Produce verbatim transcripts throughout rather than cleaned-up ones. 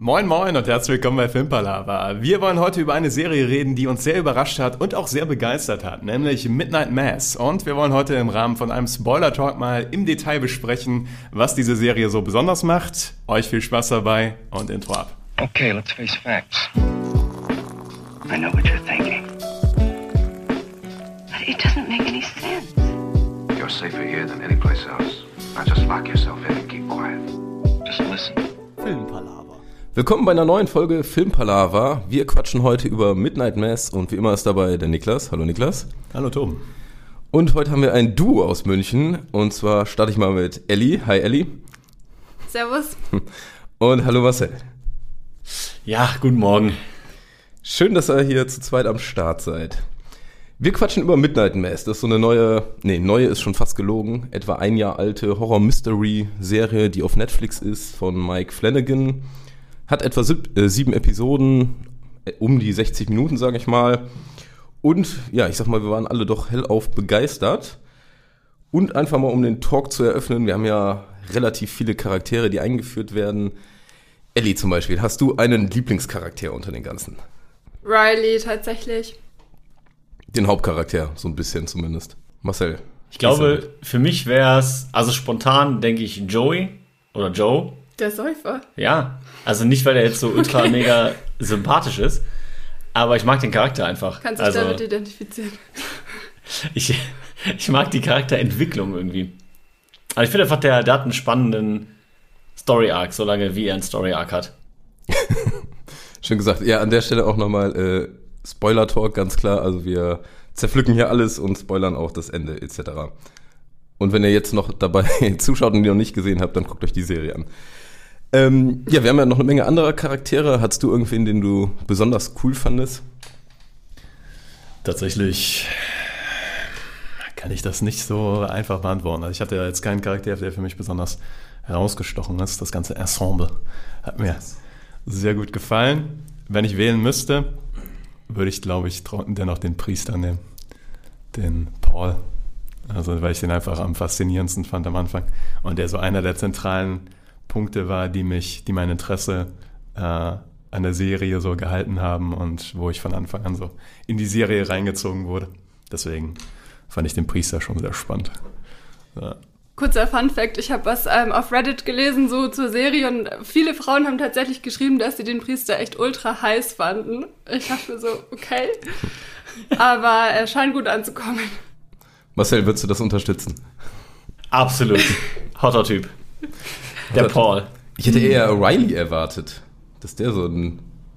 Moin moin und herzlich willkommen bei Filmpalava. Wir wollen heute über eine Serie reden, die uns sehr überrascht hat und auch sehr begeistert hat, nämlich Midnight Mass. Und wir wollen heute im Rahmen von einem Spoiler-Talk mal im Detail besprechen, was diese Serie so besonders macht. Euch viel Spaß dabei und Intro ab. Okay, let's face facts. I know what you're thinking. But it doesn't make any sense. You're safer here than any place else. Now just lock yourself in and keep quiet. Just listen. Filmpalava. Willkommen bei einer neuen Folge Filmpalava. Wir quatschen heute über Midnight Mass und wie immer ist dabei der Niklas. Hallo Niklas. Hallo Tom. Und heute haben wir ein Duo aus München und zwar starte ich mal mit Elli. Hi Elli. Servus. Und hallo Marcel. Ja, guten Morgen. Schön, dass ihr hier zu zweit am Start seid. Wir quatschen über Midnight Mass. Das ist so eine neue, nee, neue ist schon fast gelogen, etwa ein Jahr alte Horror-Mystery-Serie, die auf Netflix ist, von Mike Flanagan. Hat etwa sieb, äh, sieben Episoden, äh, um die sechzig Minuten, sage ich mal. Und ja, ich sag mal, wir waren alle doch hellauf begeistert. Und einfach mal, um den Talk zu eröffnen, wir haben ja relativ viele Charaktere, die eingeführt werden. Elli zum Beispiel, hast du einen Lieblingscharakter unter den ganzen? Riley, tatsächlich. Den Hauptcharakter, so ein bisschen zumindest. Marcel. Ich glaube, für mich wäre es, also spontan denke ich Joey oder Joe. Der Säufer. Ja, also nicht, weil er jetzt so ultra okay. mega sympathisch ist, aber ich mag den Charakter einfach. Kannst du dich also, damit identifizieren? ich, ich mag die Charakterentwicklung irgendwie. Also ich finde einfach, der, der hat einen spannenden Story-Arc, solange wie er einen Story-Arc hat. Schön gesagt. Ja, an der Stelle auch nochmal äh, Spoiler-Talk, ganz klar. Also wir zerpflücken hier alles und spoilern auch das Ende et cetera. Und wenn ihr jetzt noch dabei zuschaut und die noch nicht gesehen habt, dann guckt euch die Serie an. Ähm, ja, wir haben ja noch eine Menge anderer Charaktere. Hattest du irgendwen, den du besonders cool fandest? Tatsächlich kann ich das nicht so einfach beantworten. Also ich hatte ja jetzt keinen Charakter, der für mich besonders herausgestochen ist. Das ganze Ensemble hat mir sehr gut gefallen. Wenn ich wählen müsste, würde ich, glaube ich, dennoch den Priester nehmen. Den Paul. Also weil ich den einfach am faszinierendsten fand am Anfang. Und der so einer der zentralen Punkte war, die mich, die mein Interesse äh, an der Serie so gehalten haben und wo ich von Anfang an so in die Serie reingezogen wurde. Deswegen fand ich den Priester schon sehr spannend. Ja. Kurzer Funfact, ich habe was ähm, auf Reddit gelesen, so zur Serie und viele Frauen haben tatsächlich geschrieben, dass sie den Priester echt ultra heiß fanden. Ich dachte so, okay, aber er scheint gut anzukommen. Marcel, würdest du das unterstützen? Absolut. Hotter Typ. Der Paul. Ich hätte eher Riley erwartet, dass der so ein...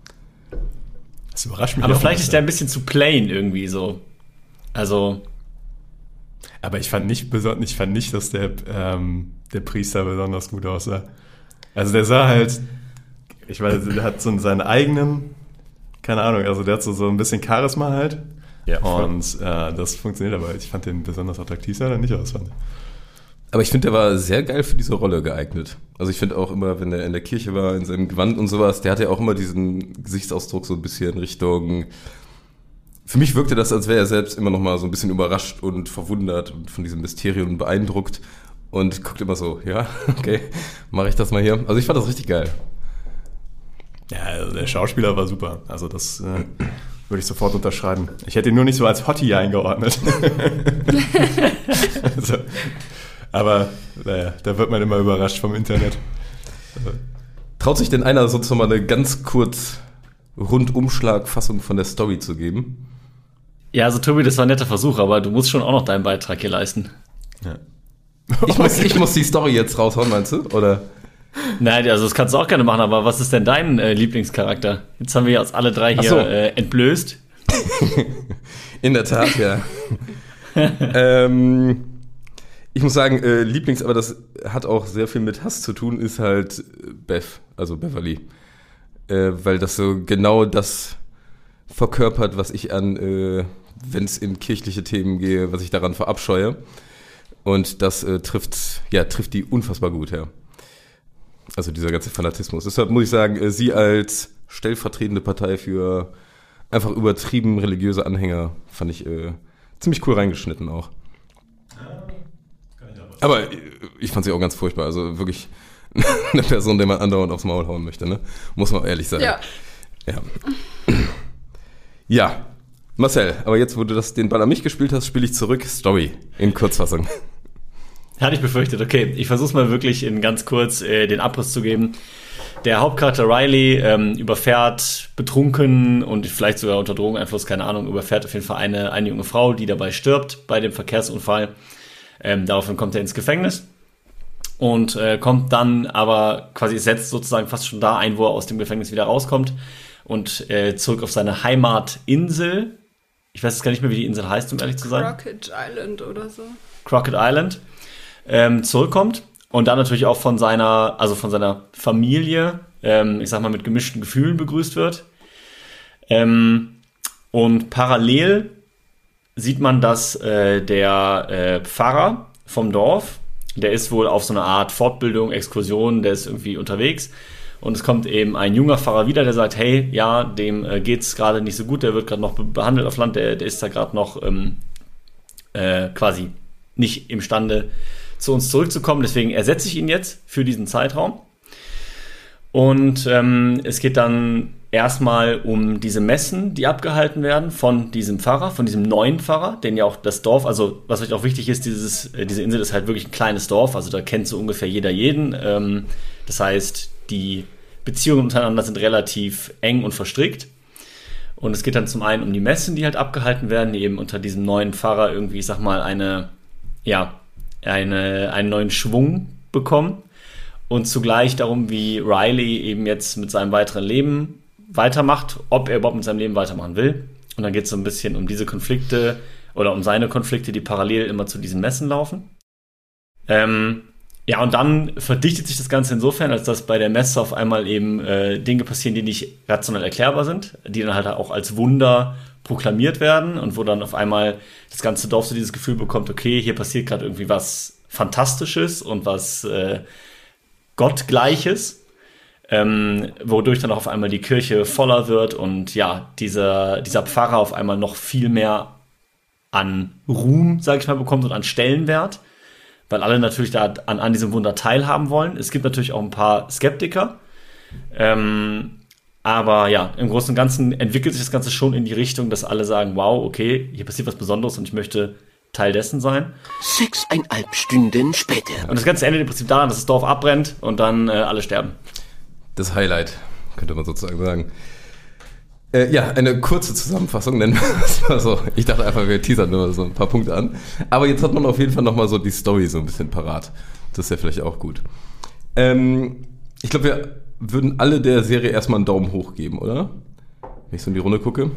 Das überrascht mich. Aber vielleicht ist der ein bisschen zu plain irgendwie so. Also... Aber ich fand nicht, ich fand nicht, dass der, ähm, der Priester besonders gut aussah. Also der sah halt, ich weiß, der hat so seinen eigenen, keine Ahnung, also der hat so, so ein bisschen Charisma halt. Ja, und äh, das funktioniert, aber ich fand den besonders attraktiv, sah er nicht aus. Fand. Aber ich finde, der war sehr geil für diese Rolle geeignet. Also ich finde auch immer, wenn er in der Kirche war, in seinem Gewand und sowas, der hatte ja auch immer diesen Gesichtsausdruck so ein bisschen Richtung... Für mich wirkte das, als wäre er selbst immer noch mal so ein bisschen überrascht und verwundert und von diesem Mysterium beeindruckt und guckt immer so, ja, okay, mache ich das mal hier. Also ich fand das richtig geil. Ja, also der Schauspieler war super. Also das äh, würde ich sofort unterschreiben. Ich hätte ihn nur nicht so als Hottie eingeordnet. also, aber naja, da wird man immer überrascht vom Internet. Traut sich denn einer sozusagen mal eine ganz kurz Rundumschlag-Fassung von der Story zu geben? Ja, also Tobi, das war ein netter Versuch, aber du musst schon auch noch deinen Beitrag hier leisten. Ja. Ich, muss, ich muss die Story jetzt raushauen, meinst du? Oder? Nein, also das kannst du auch gerne machen, aber was ist denn dein äh, Lieblingscharakter? Jetzt haben wir jetzt alle drei hier so. äh, entblößt. In der Tat, ja. ähm, ich muss sagen, äh, Lieblings, aber das hat auch sehr viel mit Hass zu tun, ist halt Beth, also Beverly. Äh, weil das so genau das verkörpert, was ich an, äh, wenn es in kirchliche Themen gehe, was ich daran verabscheue. Und das äh, trifft, ja, trifft die unfassbar gut, ja. Also dieser ganze Fanatismus. Deshalb muss ich sagen, äh, sie als stellvertretende Partei für einfach übertrieben religiöse Anhänger fand ich äh, ziemlich cool reingeschnitten auch. Aber äh, ich fand sie auch ganz furchtbar. Also wirklich eine Person, der man andauernd aufs Maul hauen möchte, ne? Muss man auch ehrlich sein. Ja. Ja. Ja. Marcel, aber jetzt, wo du das, den Ball an mich gespielt hast, spiele ich zurück. Story in Kurzfassung. Hatte ich befürchtet. Okay, ich versuche mal wirklich in ganz kurz äh, den Abriss zu geben. Der Hauptcharakter Riley ähm, überfährt betrunken und vielleicht sogar unter Drogeneinfluss, keine Ahnung, überfährt auf jeden Fall eine, eine junge Frau, die dabei stirbt bei dem Verkehrsunfall. Ähm, daraufhin kommt er ins Gefängnis und äh, kommt dann aber quasi setzt sozusagen fast schon da ein, wo er aus dem Gefängnis wieder rauskommt und äh, zurück auf seine Heimatinsel. Ich weiß jetzt gar nicht mehr, wie die Insel heißt, um ehrlich zu sein. Crockett Island oder so. Crockett Island. Ähm, zurückkommt. Und dann natürlich auch von seiner, also von seiner Familie, ähm, ich sag mal, mit gemischten Gefühlen begrüßt wird. Ähm, und parallel sieht man, dass äh, der äh, Pfarrer vom Dorf, der ist wohl auf so eine Art Fortbildung, Exkursion, der ist irgendwie unterwegs. Und es kommt eben ein junger Pfarrer wieder, der sagt, hey, ja, dem äh, geht's gerade nicht so gut, der wird gerade noch be- behandelt auf Land, der, der ist da gerade noch ähm, äh, quasi nicht imstande, zu uns zurückzukommen. Deswegen ersetze ich ihn jetzt für diesen Zeitraum. Und ähm, es geht dann erstmal um diese Messen, die abgehalten werden von diesem Pfarrer, von diesem neuen Pfarrer, den ja auch das Dorf, also was euch auch wichtig ist, dieses, äh, diese Insel ist halt wirklich ein kleines Dorf, also da kennt so ungefähr jeder jeden. Ähm, das heißt, die Beziehungen untereinander sind relativ eng und verstrickt. Und es geht dann zum einen um die Messen, die halt abgehalten werden, die eben unter diesem neuen Pfarrer irgendwie, ich sag mal, eine, ja, eine, einen neuen Schwung bekommen. Und zugleich darum, wie Riley eben jetzt mit seinem weiteren Leben weitermacht, ob er überhaupt mit seinem Leben weitermachen will. Und dann geht es so ein bisschen um diese Konflikte oder um seine Konflikte, die parallel immer zu diesen Messen laufen. Ähm, ja, und dann verdichtet sich das Ganze insofern, als dass bei der Messe auf einmal eben äh, Dinge passieren, die nicht rational erklärbar sind, die dann halt auch als Wunder proklamiert werden und wo dann auf einmal das ganze Dorf so dieses Gefühl bekommt, okay, hier passiert gerade irgendwie was Fantastisches und was äh, Gottgleiches, ähm, wodurch dann auch auf einmal die Kirche voller wird und ja, dieser, dieser Pfarrer auf einmal noch viel mehr an Ruhm, sag ich mal, bekommt und an Stellenwert, weil alle natürlich da an, an diesem Wunder teilhaben wollen. Es gibt natürlich auch ein paar Skeptiker, ähm, aber ja, im Großen und Ganzen entwickelt sich das Ganze schon in die Richtung, dass alle sagen, wow, okay, hier passiert was Besonderes und ich möchte Teil dessen sein. Sechseinhalb Stunden später. Und das Ganze endet im Prinzip daran, dass das Dorf abbrennt und dann äh, alle sterben. Das Highlight, könnte man sozusagen sagen. Äh, ja, eine kurze Zusammenfassung, denn also, ich dachte einfach, wir teasern nur so ein paar Punkte an. Aber jetzt hat man auf jeden Fall nochmal so die Story so ein bisschen parat. Das ist ja vielleicht auch gut. Ähm, ich glaube, wir würden alle der Serie erstmal einen Daumen hoch geben, oder? Wenn ich so in die Runde gucke.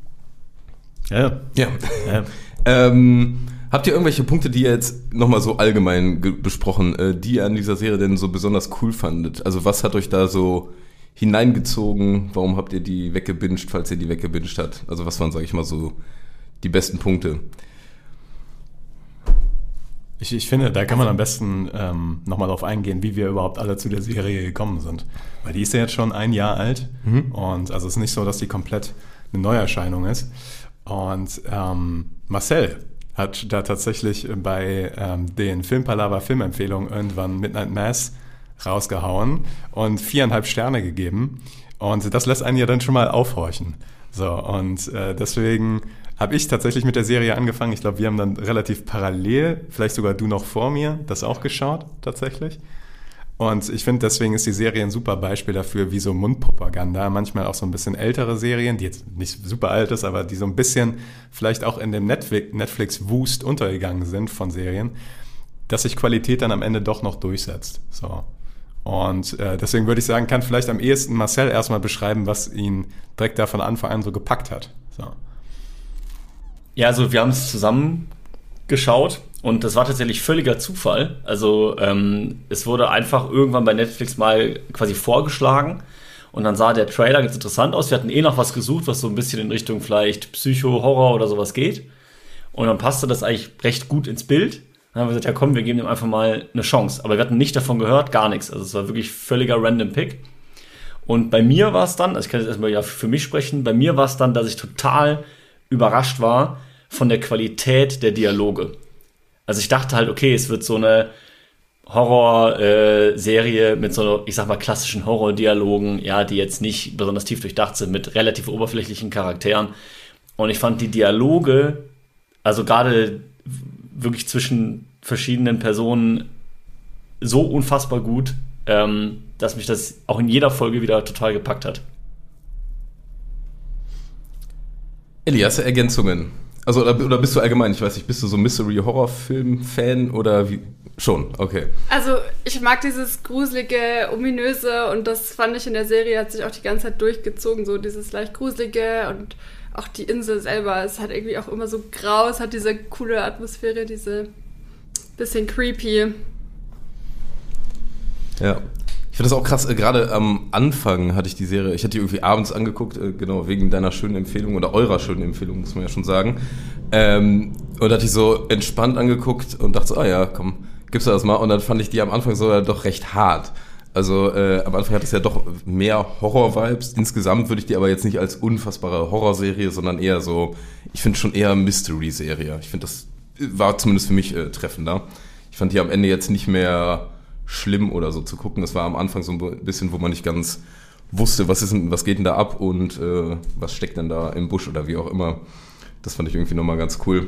Ja. Ja. ja. ähm, habt ihr irgendwelche Punkte, die ihr jetzt nochmal so allgemein ge- besprochen, äh, die ihr an dieser Serie denn so besonders cool fandet? Also was hat euch da so hineingezogen? Warum habt ihr die weggebinged, falls ihr die weggebinged habt? Also was waren, sag ich mal, so die besten Punkte? Ich, ich finde, da kann man am besten ähm, nochmal drauf eingehen, wie wir überhaupt alle zu der Serie gekommen sind. Weil die ist ja jetzt schon ein Jahr alt mhm. und also es ist nicht so, dass die komplett eine Neuerscheinung ist. Und ähm, Marcel hat da tatsächlich bei ähm, den Filmpalava Filmempfehlungen irgendwann Midnight Mass rausgehauen und viereinhalb Sterne gegeben. Und das lässt einen ja dann schon mal aufhorchen. So, und äh, deswegen habe ich tatsächlich mit der Serie angefangen. Ich glaube, wir haben dann relativ parallel, vielleicht sogar du noch vor mir, das auch geschaut, tatsächlich. Und ich finde, deswegen ist die Serie ein super Beispiel dafür, wie so Mundpropaganda, manchmal auch so ein bisschen ältere Serien, die jetzt nicht super alt ist, aber die so ein bisschen vielleicht auch in dem Netflix-Wust untergegangen sind von Serien, dass sich Qualität dann am Ende doch noch durchsetzt. So. Und äh, deswegen würde ich sagen, kann vielleicht am ehesten Marcel erstmal beschreiben, was ihn direkt da von Anfang an so gepackt hat. So. Ja, also wir haben es zusammen geschaut und das war tatsächlich völliger Zufall. Also ähm, es wurde einfach irgendwann bei Netflix mal quasi vorgeschlagen und dann sah der Trailer ganz interessant aus. Wir hatten eh noch was gesucht, was so ein bisschen in Richtung vielleicht Psycho, Horror oder sowas geht. Und dann passte das eigentlich recht gut ins Bild. Dann haben wir gesagt, ja komm, wir geben dem einfach mal eine Chance. Aber wir hatten nicht davon gehört, gar nichts. Also es war wirklich völliger random Pick. Und bei mir war es dann, also ich kann jetzt erstmal ja für mich sprechen, bei mir war es dann, dass ich total überrascht war von der Qualität der Dialoge. Also ich dachte halt, okay, es wird so eine Horror-Serie äh, mit so, ich sag mal, klassischen Horror-Dialogen, ja, die jetzt nicht besonders tief durchdacht sind, mit relativ oberflächlichen Charakteren. Und ich fand die Dialoge, also gerade wirklich zwischen verschiedenen Personen, so unfassbar gut, ähm, dass mich das auch in jeder Folge wieder total gepackt hat. Elli, hast du Ergänzungen? Also, oder, oder bist du allgemein, ich weiß nicht, bist du so Mystery-Horror-Film-Fan oder wie? Schon, okay. Also, ich mag dieses gruselige, ominöse und das fand ich in der Serie, hat sich auch die ganze Zeit durchgezogen, so dieses leicht gruselige und auch die Insel selber ist halt irgendwie auch immer so grau, es hat diese coole Atmosphäre, diese bisschen creepy. Ja. Ich finde das auch krass, äh, gerade am Anfang hatte ich die Serie, ich hatte die irgendwie abends angeguckt, äh, genau, wegen deiner schönen Empfehlung oder eurer schönen Empfehlung, muss man ja schon sagen. Ähm, und hatte ich so entspannt angeguckt und dachte so, ah ja, komm, gibst du das mal. Und dann fand ich die am Anfang so doch recht hart. Also äh, am Anfang hat es ja doch mehr Horror-Vibes. Insgesamt würde ich die aber jetzt nicht als unfassbare Horrorserie, sondern eher so, ich finde schon eher Mystery-Serie. Ich finde, das war zumindest für mich äh, treffender. Ich fand die am Ende jetzt nicht mehr schlimm oder so zu gucken. Das war am Anfang so ein bisschen, wo man nicht ganz wusste, was ist denn, was geht denn da ab und äh, was steckt denn da im Busch oder wie auch immer. Das fand ich irgendwie nochmal ganz cool.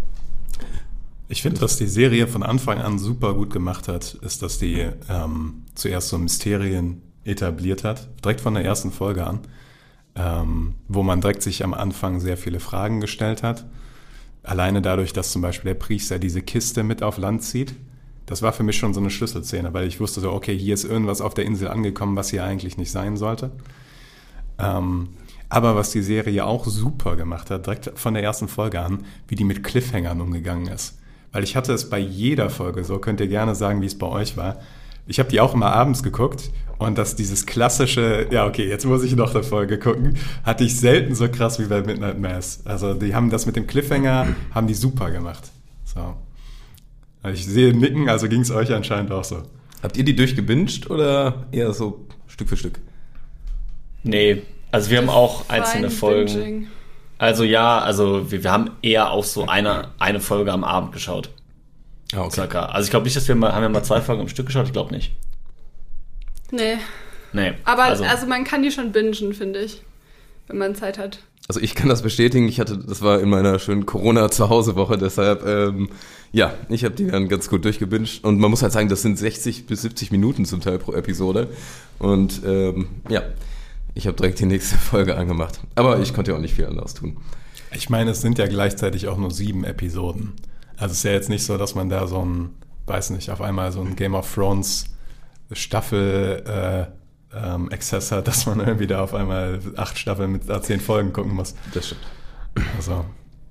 Ich finde, was die Serie von Anfang an super gut gemacht hat, ist, dass die ähm, zuerst so Mysterien etabliert hat, direkt von der ersten Folge an, ähm, wo man direkt sich am Anfang sehr viele Fragen gestellt hat. Alleine dadurch, dass zum Beispiel der Priester diese Kiste mit auf Land zieht. Das war für mich schon so eine Schlüsselszene, weil ich wusste so, okay, hier ist irgendwas auf der Insel angekommen, was hier eigentlich nicht sein sollte. Ähm, aber was die Serie auch super gemacht hat, direkt von der ersten Folge an, wie die mit Cliffhangern umgegangen ist. Weil ich hatte es bei jeder Folge so, könnt ihr gerne sagen, wie es bei euch war. Ich habe die auch immer abends geguckt und dass dieses klassische, ja okay, jetzt muss ich noch eine Folge gucken, hatte ich selten so krass wie bei Midnight Mass. Also die haben das mit dem Cliffhanger, haben die super gemacht. So. Ich sehe Nicken, also ging es euch anscheinend auch so. Habt ihr die durchgebinged oder eher so Stück für Stück? Nee, also wir haben auch einzelne Folgen. Binging. Also ja, also wir, wir haben eher auch so eine, eine Folge am Abend geschaut. Ah, okay. Circa. Also ich glaube nicht, dass wir mal, haben wir mal zwei Folgen am Stück geschaut? Ich glaube nicht. Nee. Nee. Aber also, also man kann die schon bingen, finde ich, wenn man Zeit hat. Also ich kann das bestätigen, ich hatte, das war in meiner schönen Corona-Zuhause-Woche, deshalb, ähm, ja, ich habe die dann ganz gut durchgebinged und man muss halt sagen, das sind sechzig bis siebzig Minuten zum Teil pro Episode und ähm, ja, ich habe direkt die nächste Folge angemacht, aber ich konnte ja auch nicht viel anderes tun. Ich meine, es sind ja gleichzeitig auch nur sieben Episoden, also es ist ja jetzt nicht so, dass man da so ein, weiß nicht, auf einmal so ein Game of Thrones Staffel äh, ähm, Exzess hat, dass man irgendwie da auf einmal acht Staffeln mit zehn Folgen gucken muss. Das stimmt. Also.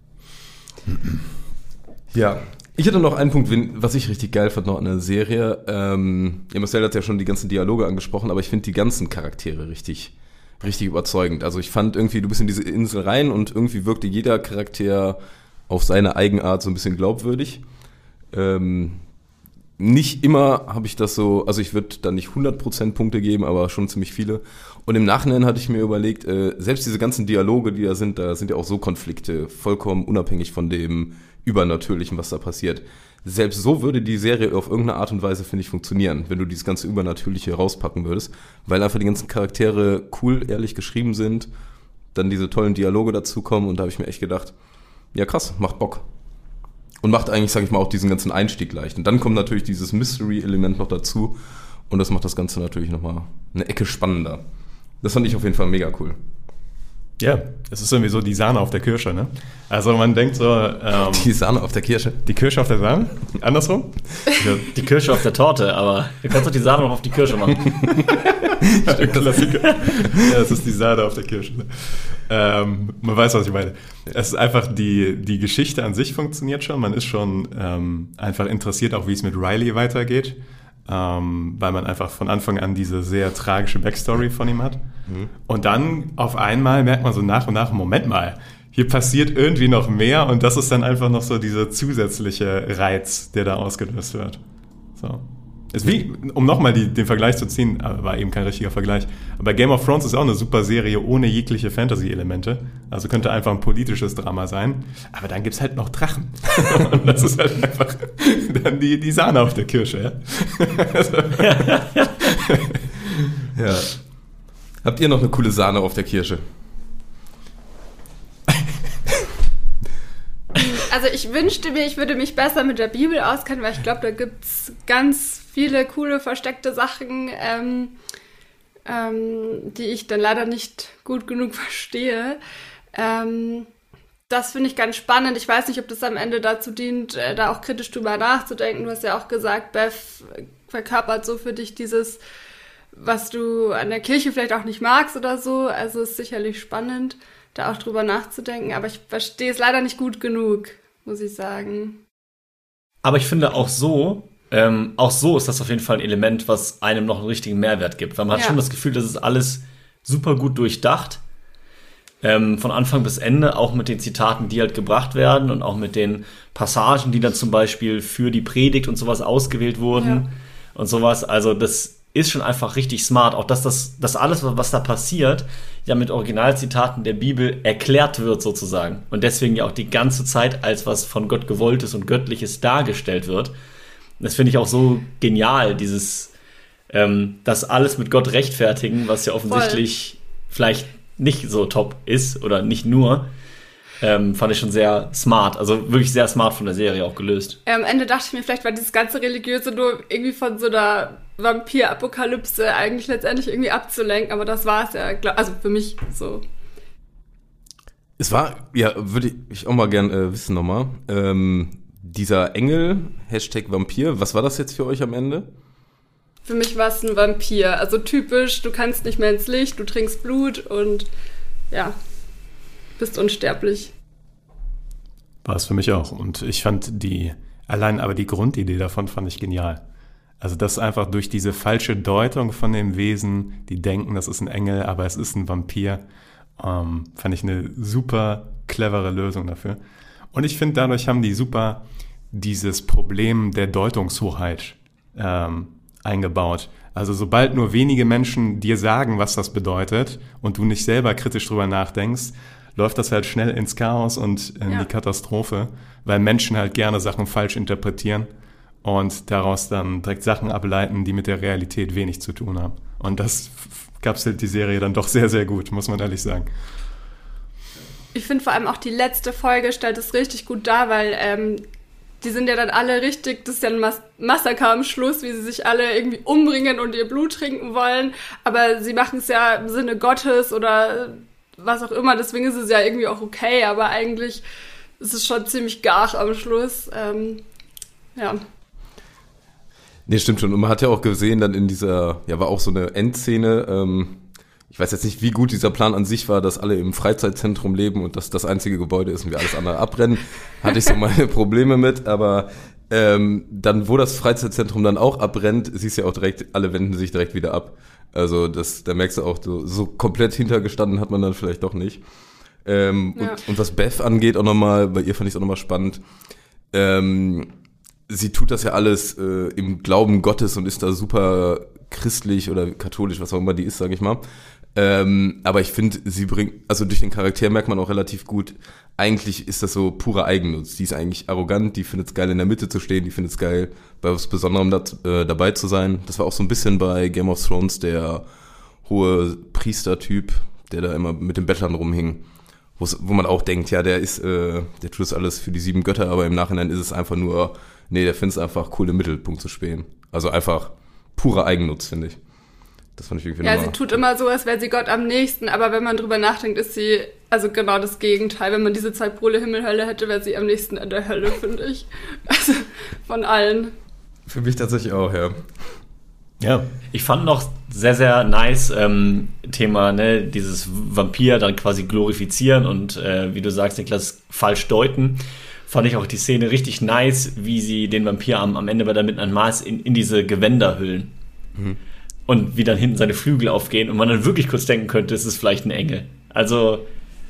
Ja, ich hatte noch einen Punkt, was ich richtig geil fand noch an der Serie. Ähm, ja, Marcel hat ja schon die ganzen Dialoge angesprochen, aber ich finde die ganzen Charaktere richtig, richtig überzeugend. Also ich fand irgendwie, du bist in diese Insel rein und irgendwie wirkte jeder Charakter auf seine Eigenart so ein bisschen glaubwürdig. Ähm, Nicht immer habe ich das so, also ich würde da nicht hundert Prozent Punkte geben, aber schon ziemlich viele. Und im Nachhinein hatte ich mir überlegt, äh, selbst diese ganzen Dialoge, die da sind, da sind ja auch so Konflikte, vollkommen unabhängig von dem Übernatürlichen, was da passiert. Selbst so würde die Serie auf irgendeine Art und Weise, finde ich, funktionieren, wenn du dieses ganze Übernatürliche rauspacken würdest, weil einfach die ganzen Charaktere cool, ehrlich geschrieben sind, dann diese tollen Dialoge dazukommen und da habe ich mir echt gedacht, ja krass, macht Bock. Und macht eigentlich, sag ich mal, auch diesen ganzen Einstieg leicht. Und dann kommt natürlich dieses Mystery-Element noch dazu. Und das macht das Ganze natürlich nochmal eine Ecke spannender. Das fand ich auf jeden Fall mega cool. Ja, es ist irgendwie so die Sahne auf der Kirsche, ne? Also man denkt so... Ähm, die Sahne auf der Kirsche? Die Kirsche auf der Sahne? Andersrum? Die Kirsche auf der Torte, aber du kannst doch die Sahne noch auf die Kirsche machen. Der Klassiker. Ja, es ist die Sahne auf der Kirsche. Ne? Ähm, man weiß, was ich meine. Es ist einfach, die, die Geschichte an sich funktioniert schon. Man ist schon ähm, einfach interessiert, auch wie es mit Riley weitergeht. Ähm, weil man einfach von Anfang an diese sehr tragische Backstory von ihm hat. Mhm. Und dann auf einmal merkt man so nach und nach, Moment mal, hier passiert irgendwie noch mehr und das ist dann einfach noch so dieser zusätzliche Reiz, der da ausgelöst wird. So. Ist wie, um nochmal den Vergleich zu ziehen, war eben kein richtiger Vergleich, aber Game of Thrones ist auch eine super Serie ohne jegliche Fantasy-Elemente. Also könnte einfach ein politisches Drama sein. Aber dann gibt's halt noch Drachen. Und das ist halt einfach dann die, die Sahne auf der Kirsche. Ja? Also, ja. Habt ihr noch eine coole Sahne auf der Kirsche? Also ich wünschte mir, ich würde mich besser mit der Bibel auskennen, weil ich glaube, da gibt's ganz viele coole, versteckte Sachen, ähm, ähm, die ich dann leider nicht gut genug verstehe. Ähm, das finde ich ganz spannend. Ich weiß nicht, ob das am Ende dazu dient, äh, da auch kritisch drüber nachzudenken. Du hast ja auch gesagt, Beth verkörpert so für dich dieses, was du an der Kirche vielleicht auch nicht magst oder so. Also ist sicherlich spannend, da auch drüber nachzudenken. Aber ich verstehe es leider nicht gut genug, muss ich sagen. Aber ich finde auch so, ähm, auch so ist das auf jeden Fall ein Element, was einem noch einen richtigen Mehrwert gibt. Weil man hat Ja. schon das Gefühl, das ist alles super gut durchdacht. Ähm, von Anfang bis Ende, auch mit den Zitaten, die halt gebracht werden und auch mit den Passagen, die dann zum Beispiel für die Predigt und sowas ausgewählt wurden Ja. und sowas. Also das ist schon einfach richtig smart. Auch dass das, dass alles, was da passiert, ja mit Originalzitaten der Bibel erklärt wird sozusagen. Und deswegen ja auch die ganze Zeit als was von Gott Gewolltes und Göttliches dargestellt wird. Das finde ich auch so genial, dieses ähm, das alles mit Gott rechtfertigen, was ja offensichtlich vielleicht nicht so top ist oder nicht nur, ähm, fand ich schon sehr smart. Also wirklich sehr smart von der Serie auch gelöst. Äh, am Ende dachte ich mir, vielleicht war dieses ganze Religiöse nur irgendwie von so einer Vampir-Apokalypse eigentlich letztendlich irgendwie abzulenken, aber das war es ja, glaub, also für mich so. Es war, ja, würde ich auch mal gern äh, wissen nochmal, ähm, dieser Engel, Hashtag Vampir, was war das jetzt für euch am Ende? Für mich war es ein Vampir. Also typisch, du kannst nicht mehr ins Licht, du trinkst Blut und ja, bist unsterblich. war es für mich auch. Und ich fand die, allein aber die Grundidee davon fand ich genial. Also das einfach durch diese falsche Deutung von dem Wesen, die denken, das ist ein Engel, aber es ist ein Vampir, ähm, fand ich eine super clevere Lösung dafür. Und ich finde, dadurch haben die super dieses Problem der Deutungshoheit ähm, eingebaut. Also sobald nur wenige Menschen dir sagen, was das bedeutet und du nicht selber kritisch drüber nachdenkst, läuft das halt schnell ins Chaos und in Ja. die Katastrophe, weil Menschen halt gerne Sachen falsch interpretieren und daraus dann direkt Sachen ableiten, die mit der Realität wenig zu tun haben. Und das f- kapselt die Serie dann doch sehr, sehr gut, muss man ehrlich sagen. Ich finde vor allem auch die letzte Folge stellt es richtig gut dar, weil ähm, die sind ja dann alle richtig, das ist ja ein Mas- Massaker am Schluss, wie sie sich alle irgendwie umbringen und ihr Blut trinken wollen, aber sie machen es ja im Sinne Gottes oder was auch immer, deswegen ist es ja irgendwie auch okay, aber eigentlich ist es schon ziemlich gar am Schluss. Ähm, ja. Nee, stimmt schon. Und man hat ja auch gesehen, dann in dieser, ja, war auch so eine Endszene, ähm, ich weiß jetzt nicht, wie gut dieser Plan an sich war, dass alle im Freizeitzentrum leben und dass das einzige Gebäude ist und wir alles andere abbrennen. Hatte ich so meine Probleme mit, aber ähm, dann, wo das Freizeitzentrum dann auch abbrennt, siehst du ja auch direkt, alle wenden sich direkt wieder ab. Also das, da merkst du auch, so, so komplett hintergestanden hat man dann vielleicht doch nicht. Ähm, Ja. und, und was Beth angeht, auch nochmal, bei ihr fand ich es auch nochmal spannend, ähm, sie tut das ja alles äh, im Glauben Gottes und ist da super christlich oder katholisch, was auch immer die ist, sage ich mal. Ähm, aber ich finde, sie bringt, also durch den Charakter merkt man auch relativ gut, eigentlich ist das so purer Eigennutz. Die ist eigentlich arrogant, die findet es geil, in der Mitte zu stehen, die findet es geil, bei was Besonderem da, äh, dabei zu sein. Das war auch so ein bisschen bei Game of Thrones der hohe Priestertyp, der da immer mit den Bettlern rumhing. Wo's, wo man auch denkt, ja, der ist, äh, der tut das alles für die sieben Götter, aber im Nachhinein ist es einfach nur, nee, der findet es einfach cool, im Mittelpunkt zu stehen. Also einfach purer Eigennutz, finde ich. Das fand ich irgendwie Ja, nochmal. sie tut immer so, als wäre sie Gott am nächsten, aber wenn man drüber nachdenkt, ist sie, also genau das Gegenteil. Wenn man diese zwei Pole Himmel, Hölle hätte, wäre sie am nächsten in der Hölle, finde ich. Also von allen. Für mich tatsächlich auch, ja. Ja, Ich fand noch sehr, sehr nice ähm, Thema, ne, dieses Vampir dann quasi glorifizieren und äh, wie du sagst, Niklas, falsch deuten. Fand ich auch die Szene richtig nice, wie sie den Vampir am, am Ende bei der Midnight Mass in, in diese Gewänder hüllen. Mhm. Und wie dann hinten seine Flügel aufgehen und man dann wirklich kurz denken könnte, es ist vielleicht ein Engel. Also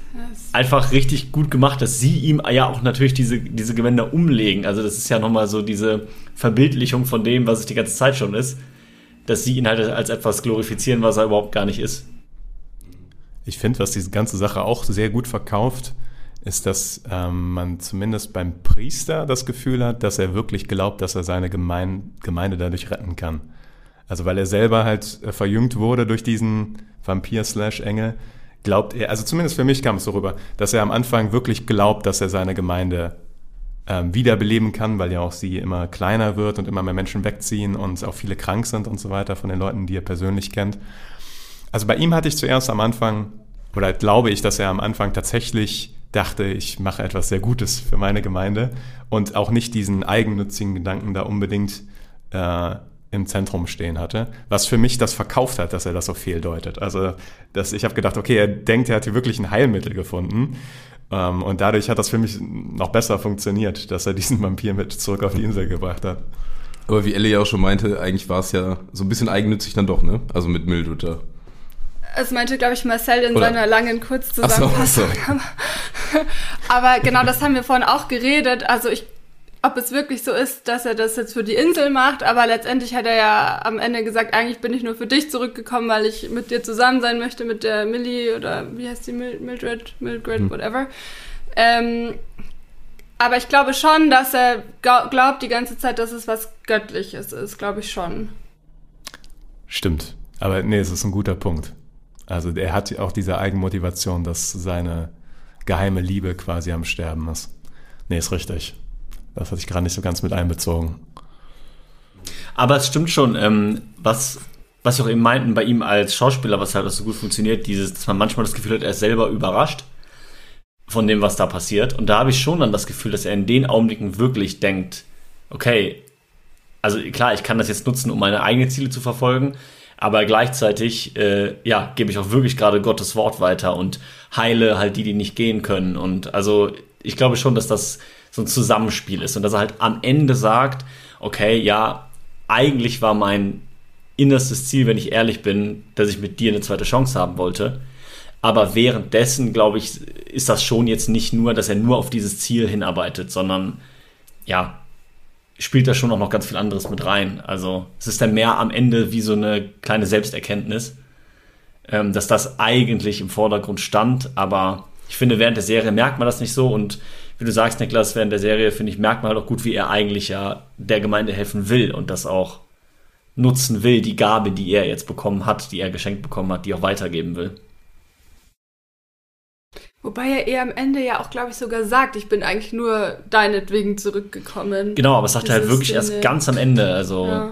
einfach richtig gut gemacht, dass sie ihm ja auch natürlich diese, diese Gewänder umlegen. Also das ist ja nochmal so diese Verbildlichung von dem, was es die ganze Zeit schon ist, dass sie ihn halt als etwas glorifizieren, was er überhaupt gar nicht ist. Ich finde, was diese ganze Sache auch sehr gut verkauft, ist, dass ähm, man zumindest beim Priester das Gefühl hat, dass er wirklich glaubt, dass er seine Gemein- Gemeinde dadurch retten kann. Also weil er selber halt äh, verjüngt wurde durch diesen Vampir-Slash-Engel, glaubt er, also zumindest für mich kam es so rüber, dass er am Anfang wirklich glaubt, dass er seine Gemeinde ähm, wiederbeleben kann, weil ja auch sie immer kleiner wird und immer mehr Menschen wegziehen und auch viele krank sind und so weiter von den Leuten, die er persönlich kennt. Also bei ihm hatte ich zuerst am Anfang, oder glaube ich, dass er am Anfang tatsächlich dachte, ich mache etwas sehr Gutes für meine Gemeinde und auch nicht diesen eigennützigen Gedanken da unbedingt äh, im Zentrum stehen hatte, was für mich das verkauft hat, dass er das so fehldeutet. Also dass ich habe gedacht, okay, er denkt, er hat hier wirklich ein Heilmittel gefunden ähm, und dadurch hat das für mich noch besser funktioniert, dass er diesen Vampir mit zurück auf die Insel gebracht hat. Aber wie Ellie ja auch schon meinte, eigentlich war es ja so ein bisschen eigennützig dann doch, ne? Also mit Mildred da. Es meinte, glaube ich, Marcel in Oder? seiner langen Kurzzusammenfassung. Ach so, so. Aber genau, das haben wir vorhin auch geredet. Also ich, ob es wirklich so ist, dass er das jetzt für die Insel macht, aber letztendlich hat er ja am Ende gesagt, eigentlich bin ich nur für dich zurückgekommen, weil ich mit dir zusammen sein möchte, mit der Millie oder wie heißt die, Mildred, Mildred, hm. whatever. Ähm, aber ich glaube schon, dass er glaubt die ganze Zeit, dass es was Göttliches ist, glaube ich schon. Stimmt, aber nee, es ist ein guter Punkt. Also er hat auch diese Eigenmotivation, dass seine geheime Liebe quasi am Sterben ist. Nee, ist richtig. Das hatte ich gerade nicht so ganz mit einbezogen. Aber es stimmt schon, ähm, was, was wir auch eben meinten bei ihm als Schauspieler, was halt auch so gut funktioniert, dieses, dass man manchmal das Gefühl hat, er ist selber überrascht von dem, was da passiert. Und da habe ich schon dann das Gefühl, dass er in den Augenblicken wirklich denkt, okay, also klar, ich kann das jetzt nutzen, um meine eigenen Ziele zu verfolgen, aber gleichzeitig, äh, ja, gebe ich auch wirklich gerade Gottes Wort weiter und heile halt die, die nicht gehen können. Und also ich glaube schon, dass das so ein Zusammenspiel ist und dass er halt am Ende sagt, okay, ja, eigentlich war mein innerstes Ziel, wenn ich ehrlich bin, dass ich mit dir eine zweite Chance haben wollte. Aber währenddessen, glaube ich, ist das schon jetzt nicht nur, dass er nur auf dieses Ziel hinarbeitet, sondern ja, spielt da schon auch noch ganz viel anderes mit rein. Also es ist dann mehr am Ende wie so eine kleine Selbsterkenntnis, ähm, dass das eigentlich im Vordergrund stand, aber ich finde, während der Serie merkt man das nicht so und wie du sagst, Niklas, während der Serie, finde ich, merkt man halt auch gut, wie er eigentlich ja der Gemeinde helfen will und das auch nutzen will, die Gabe, die er jetzt bekommen hat, die er geschenkt bekommen hat, die auch weitergeben will. Wobei er eher am Ende ja auch, glaube ich, sogar sagt, ich bin eigentlich nur deinetwegen zurückgekommen. Genau, aber es sagt er halt wirklich Szene. erst ganz am Ende. Also ja.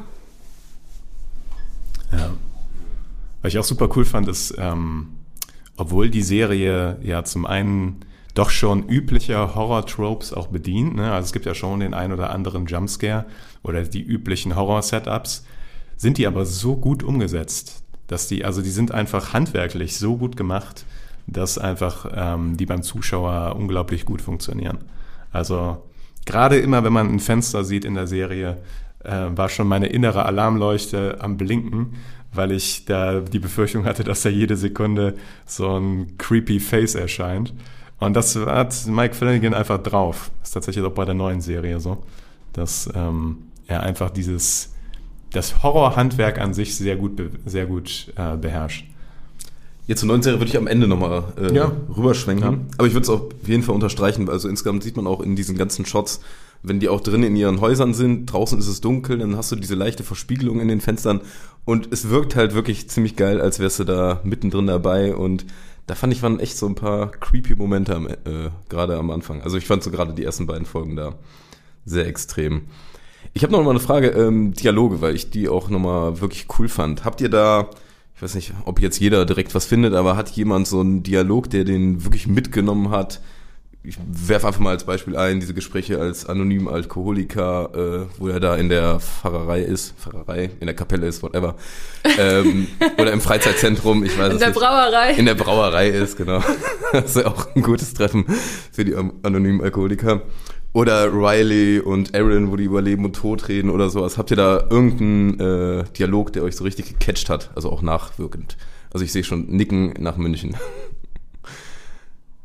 Ja. Was ich auch super cool fand, ist, ähm, obwohl die Serie ja zum einen doch schon übliche Horror-Tropes auch bedient, ne? Also es gibt ja schon den ein oder anderen Jumpscare oder die üblichen Horror-Setups, sind die aber so gut umgesetzt, dass die, also die sind einfach handwerklich so gut gemacht, dass einfach ähm, die beim Zuschauer unglaublich gut funktionieren. Also gerade immer, wenn man ein Fenster sieht in der Serie, äh, war schon meine innere Alarmleuchte am Blinken, weil ich da die Befürchtung hatte, dass da jede Sekunde so ein creepy Face erscheint. Und das hat Mike Flanagan einfach drauf. Das ist tatsächlich auch bei der neuen Serie so, dass ähm, er einfach dieses, das Horrorhandwerk an sich sehr gut, sehr gut äh, beherrscht. Jetzt zur neuen Serie würde ich am Ende nochmal äh, ja. rüberschwenken. Ja. Aber ich würde es auf jeden Fall unterstreichen. Also insgesamt sieht man auch in diesen ganzen Shots, wenn die auch drin in ihren Häusern sind, draußen ist es dunkel, dann hast du diese leichte Verspiegelung in den Fenstern und es wirkt halt wirklich ziemlich geil, als wärst du da mittendrin dabei und da fand ich, waren echt so ein paar creepy Momente am, äh, gerade am Anfang. Also ich fand so gerade die ersten beiden Folgen da sehr extrem. Ich habe noch mal eine Frage, ähm, Dialoge, weil ich die auch nochmal wirklich cool fand. Habt ihr da, ich weiß nicht, ob jetzt jeder direkt was findet, aber hat jemand so einen Dialog, der den wirklich mitgenommen hat? Ich werfe einfach mal als Beispiel ein, diese Gespräche als anonymen Alkoholiker, äh, wo er da in der Pfarrerei ist, Pfarrerei, in der Kapelle ist, whatever. ähm, oder im Freizeitzentrum, ich weiß es nicht. In der Brauerei. In der Brauerei ist, genau. Das ist ja auch ein gutes Treffen für die anonymen Alkoholiker. Oder Riley und Aaron, wo die über Leben und Tod reden oder sowas. Habt ihr da irgendeinen äh, Dialog, der euch so richtig gecatcht hat? Also auch nachwirkend. Also ich sehe schon Nicken nach München.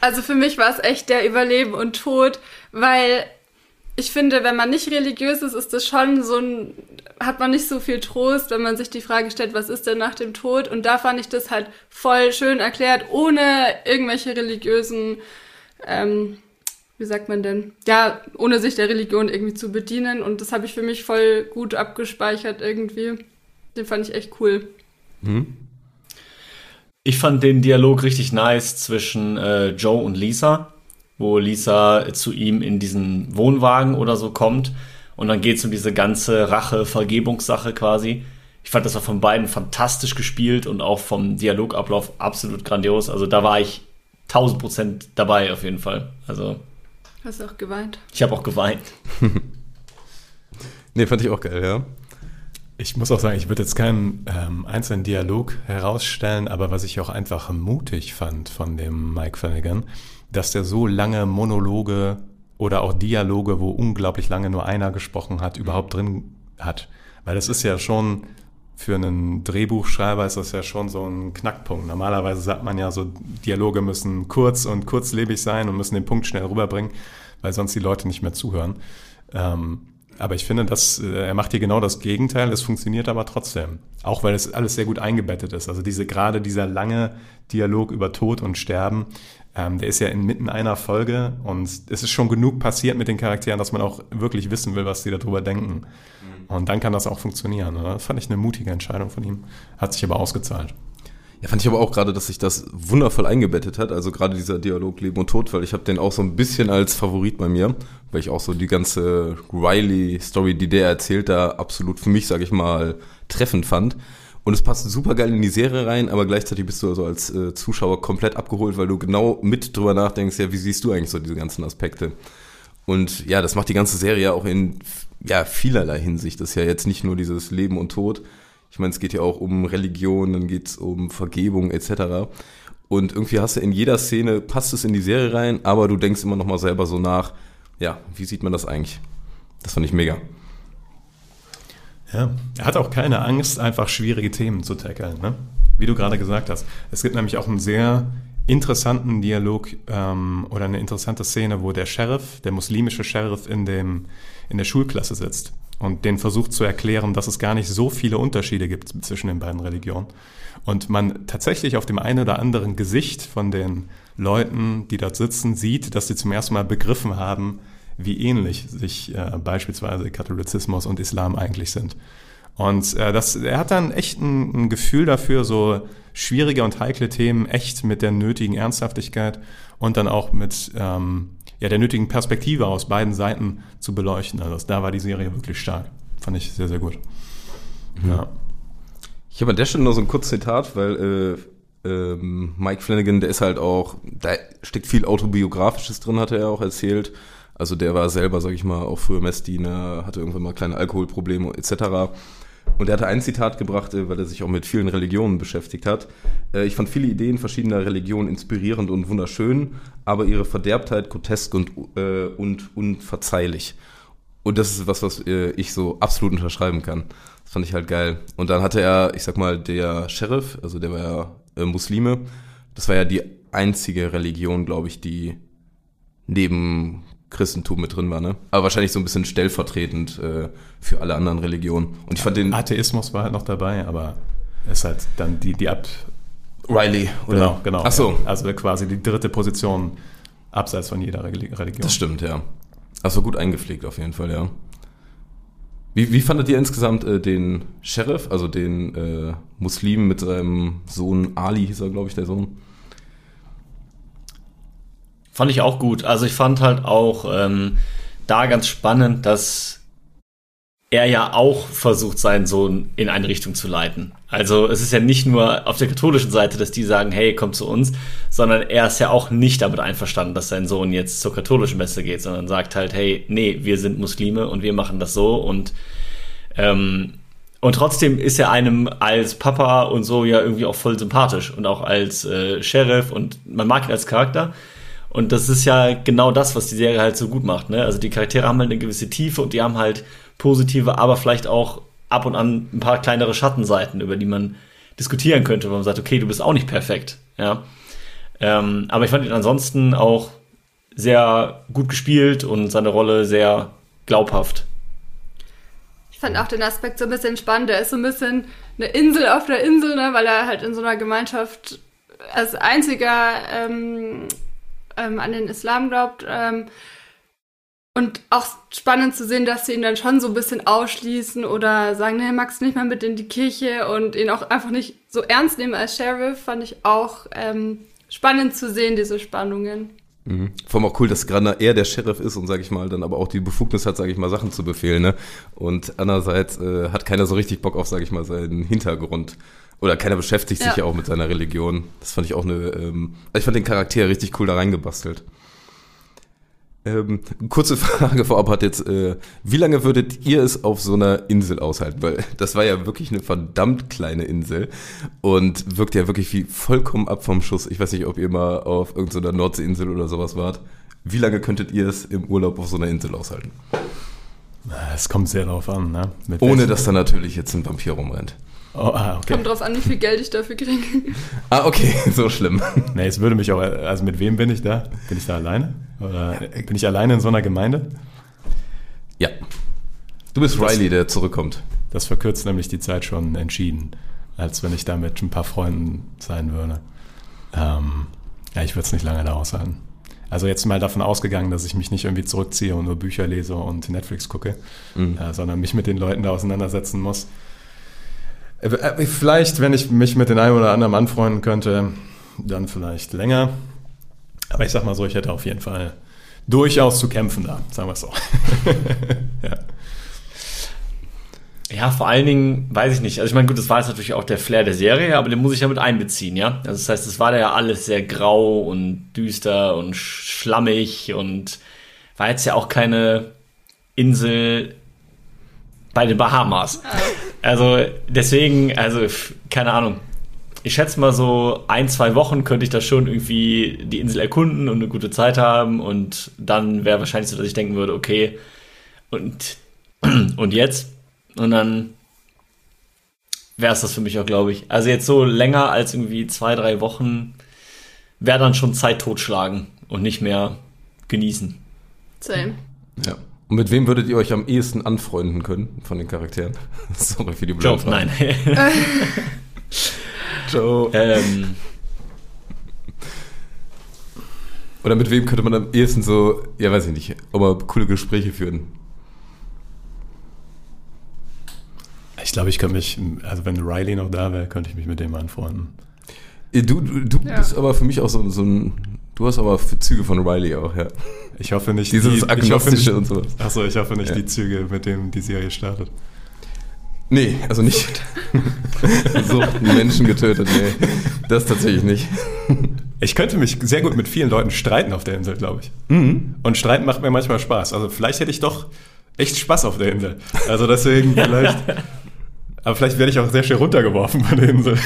Also für mich war es echt der Überleben und Tod, weil ich finde, wenn man nicht religiös ist, ist das schon so ein, hat man nicht so viel Trost, wenn man sich die Frage stellt, was ist denn nach dem Tod? Und da fand ich das halt voll schön erklärt, ohne irgendwelche religiösen, ähm, wie sagt man denn? Ja, ohne sich der Religion irgendwie zu bedienen. Und das habe ich für mich voll gut abgespeichert irgendwie. Den fand ich echt cool. Mhm. Ich fand den Dialog richtig nice zwischen äh, Joe und Lisa, wo Lisa zu ihm in diesen Wohnwagen oder so kommt und dann geht's um diese ganze Rache-Vergebungssache quasi. Ich fand, das war von beiden fantastisch gespielt und auch vom Dialogablauf absolut grandios. Also da war ich tausend Prozent dabei auf jeden Fall. Also hast du auch geweint? Ich habe auch geweint. Nee, fand ich auch geil, ja. Ich muss auch sagen, ich würde jetzt keinen ähm, einzelnen Dialog herausstellen, aber was ich auch einfach mutig fand von dem Mike Flanagan, dass der so lange Monologe oder auch Dialoge, wo unglaublich lange nur einer gesprochen hat, überhaupt drin hat. Weil das ist ja schon, für einen Drehbuchschreiber ist das ja schon so ein Knackpunkt. Normalerweise sagt man ja so, Dialoge müssen kurz und kurzlebig sein und müssen den Punkt schnell rüberbringen, weil sonst die Leute nicht mehr zuhören. Ähm, aber ich finde, dass, äh, er macht hier genau das Gegenteil, es funktioniert aber trotzdem. Auch weil es alles sehr gut eingebettet ist. Also diese, gerade dieser lange Dialog über Tod und Sterben, Ähm, der ist ja inmitten einer Folge und es ist schon genug passiert mit den Charakteren, dass man auch wirklich wissen will, was die darüber denken. Mhm. Und dann kann das auch funktionieren. Oder? Das fand ich eine mutige Entscheidung von ihm. Hat sich aber ausgezahlt. Ja, fand ich aber auch gerade, dass sich das wundervoll eingebettet hat. Also gerade dieser Dialog Leben und Tod, weil ich habe den auch so ein bisschen als Favorit bei mir, weil ich auch so die ganze Riley-Story, die der erzählt, da absolut für mich, sage ich mal, treffend fand. Und es passt super geil in die Serie rein, aber gleichzeitig bist du also als äh, Zuschauer komplett abgeholt, weil du genau mit drüber nachdenkst, ja, wie siehst du eigentlich so diese ganzen Aspekte? Und ja, das macht die ganze Serie ja auch in ja, vielerlei Hinsicht. Das ist ja jetzt nicht nur dieses Leben und Tod. Ich meine, es geht ja auch um Religion, dann geht es um Vergebung et cetera. Und irgendwie hast du in jeder Szene, passt es in die Serie rein, aber du denkst immer noch mal selber so nach, ja, wie sieht man das eigentlich? Das fand ich mega. Ja, er hat auch keine Angst, einfach schwierige Themen zu tackeln, ne? Wie du gerade gesagt hast. Es gibt nämlich auch einen sehr interessanten Dialog ähm, oder eine interessante Szene, wo der Sheriff, der muslimische Sheriff in, dem, in der Schulklasse sitzt und den versucht zu erklären, dass es gar nicht so viele Unterschiede gibt zwischen den beiden Religionen. Und man tatsächlich auf dem einen oder anderen Gesicht von den Leuten, die dort sitzen, sieht, dass sie zum ersten Mal begriffen haben, wie ähnlich sich äh, beispielsweise Katholizismus und Islam eigentlich sind. Und äh, das, er hat dann echt ein, ein Gefühl dafür, so schwierige und heikle Themen echt mit der nötigen Ernsthaftigkeit und dann auch mit ähm, ja, der nötigen Perspektive aus beiden Seiten zu beleuchten. Also da war die Serie wirklich stark. Fand ich sehr, sehr gut. Mhm. Ja. Ich habe an der Stelle noch so ein kurzes Zitat, weil äh, äh, Mike Flanagan, der ist halt auch, da steckt viel Autobiografisches drin, hat er ja auch erzählt. Also der war selber, sag ich mal, auch früher Messdiener, hatte irgendwann mal kleine Alkoholprobleme et cetera. Und er hatte ein Zitat gebracht, weil er sich auch mit vielen Religionen beschäftigt hat. Ich fand viele Ideen verschiedener Religionen inspirierend und wunderschön, aber ihre Verderbtheit grotesk und, äh, und unverzeihlich. Und das ist was, was äh, ich so absolut unterschreiben kann. Das fand ich halt geil. Und dann hatte er, ich sag mal, der Sheriff, also der war ja äh, Muslime. Das war ja die einzige Religion, glaube ich, die neben Christentum mit drin war, ne? Aber wahrscheinlich so ein bisschen stellvertretend äh, für alle anderen Religionen. Und ich fand den Atheismus war halt noch dabei, aber ist halt dann die, die Ab... Riley, oder? Genau, genau. Ach so. Ja. Also quasi die dritte Position abseits von jeder Religion. Das stimmt, ja. Das war gut eingepflegt auf jeden Fall, ja. Wie, wie fandet ihr insgesamt äh, den Sheriff, also den äh, Muslim mit seinem Sohn Ali, hieß er, glaube ich, der Sohn? Fand ich auch gut. Also ich fand halt auch ähm, da ganz spannend, dass er ja auch versucht, seinen Sohn in eine Richtung zu leiten. Also es ist ja nicht nur auf der katholischen Seite, dass die sagen, hey, komm zu uns, sondern er ist ja auch nicht damit einverstanden, dass sein Sohn jetzt zur katholischen Messe geht, sondern sagt halt, hey, nee, wir sind Muslime und wir machen das so und ähm, und trotzdem ist er einem als Papa und so ja irgendwie auch voll sympathisch und auch als äh, Sheriff und man mag ihn als Charakter. Und das ist ja genau das, was die Serie halt so gut macht, ne? Also die Charaktere haben halt eine gewisse Tiefe und die haben halt positive, aber vielleicht auch ab und an ein paar kleinere Schattenseiten, über die man diskutieren könnte, wo man sagt, okay, du bist auch nicht perfekt, ja. Ähm, aber ich fand ihn ansonsten auch sehr gut gespielt und seine Rolle sehr glaubhaft. Ich fand auch den Aspekt so ein bisschen spannend. Er ist so ein bisschen eine Insel auf der Insel, ne, weil er halt in so einer Gemeinschaft als einziger ähm, ähm, an den Islam glaubt. Ähm, und auch spannend zu sehen, dass sie ihn dann schon so ein bisschen ausschließen oder sagen, nee, magst du nicht mal mit in die Kirche und ihn auch einfach nicht so ernst nehmen als Sheriff, fand ich auch ähm, spannend zu sehen, diese Spannungen. Mhm. Vor allem auch cool, dass gerade er der Sheriff ist und, sag ich mal, dann aber auch die Befugnis hat, sag ich mal, Sachen zu befehlen, ne? Und andererseits äh, hat keiner so richtig Bock auf, sag ich mal, seinen Hintergrund. Oder keiner beschäftigt sich ja, ja auch mit seiner Religion. Das fand ich auch eine, ähm, ich fand den Charakter richtig cool da reingebastelt. Ähm, kurze Frage vorab hat jetzt, äh, wie lange würdet ihr es auf so einer Insel aushalten? Weil das war ja wirklich eine verdammt kleine Insel und wirkt ja wirklich wie vollkommen ab vom Schuss. Ich weiß nicht, ob ihr mal auf irgendeiner Nordseeinsel oder sowas wart. Wie lange könntet ihr es im Urlaub auf so einer Insel aushalten? Es kommt sehr darauf an, ne? Mit Ohne, dass da natürlich jetzt ein Vampir rumrennt. Oh, ah, okay. Kommt drauf an, wie viel Geld ich dafür kriege. Ah, okay, so schlimm. Nee, es würde mich auch, also mit wem bin ich da? Bin ich da alleine? Oder bin ich alleine in so einer Gemeinde? Ja. Du bist das, Riley, der zurückkommt. Das verkürzt nämlich die Zeit schon entschieden, als wenn ich da mit ein paar Freunden sein würde. Ähm, ja, ich würde es nicht lange da aushalten. Also jetzt mal davon ausgegangen, dass ich mich nicht irgendwie zurückziehe und nur Bücher lese und Netflix gucke, mhm. äh, sondern mich mit den Leuten da auseinandersetzen muss. Vielleicht, wenn ich mich mit den einen oder anderen anfreunden könnte, dann vielleicht länger. Aber ich sag mal so, ich hätte auf jeden Fall durchaus zu kämpfen da, sagen wir es so. Ja. Ja, vor allen Dingen, weiß ich nicht. Also ich meine, gut, das war jetzt natürlich auch der Flair der Serie, aber den muss ich ja mit einbeziehen, ja. Also das heißt, es war ja alles sehr grau und düster und schlammig und war jetzt ja auch keine Insel bei den Bahamas. Also deswegen, also keine Ahnung. Ich schätze mal so ein, zwei Wochen könnte ich da schon irgendwie die Insel erkunden und eine gute Zeit haben und dann wäre wahrscheinlich so, dass ich denken würde, okay, und, und jetzt? Und dann wäre es das für mich auch, glaube ich. Also jetzt so länger als irgendwie zwei, drei Wochen wäre dann schon Zeit totschlagen und nicht mehr genießen. Same. Ja. Und mit wem würdet ihr euch am ehesten anfreunden können von den Charakteren? Sorry für die Joe, nein. Joe. Ähm. Oder mit wem könnte man am ehesten so, ja weiß ich nicht, auch mal coole Gespräche führen? Ich glaube, ich könnte mich, also wenn Riley noch da wäre, könnte ich mich mit dem anfreunden. Du, du, du ja. bist aber für mich auch so, so ein, du hast aber Züge von Riley auch, ja. Ich hoffe nicht, dieses die, Agnostische nicht, und sowas. Achso, ich hoffe nicht ja. die Züge, mit denen die Serie startet. Nee, also nicht so Menschen getötet, nee. Das tatsächlich nicht. Ich könnte mich sehr gut mit vielen Leuten streiten auf der Insel, glaube ich. Mhm. Und streiten macht mir manchmal Spaß. Also vielleicht hätte ich doch echt Spaß auf der Insel. Also deswegen vielleicht, aber vielleicht werde ich auch sehr schnell runtergeworfen von der Insel.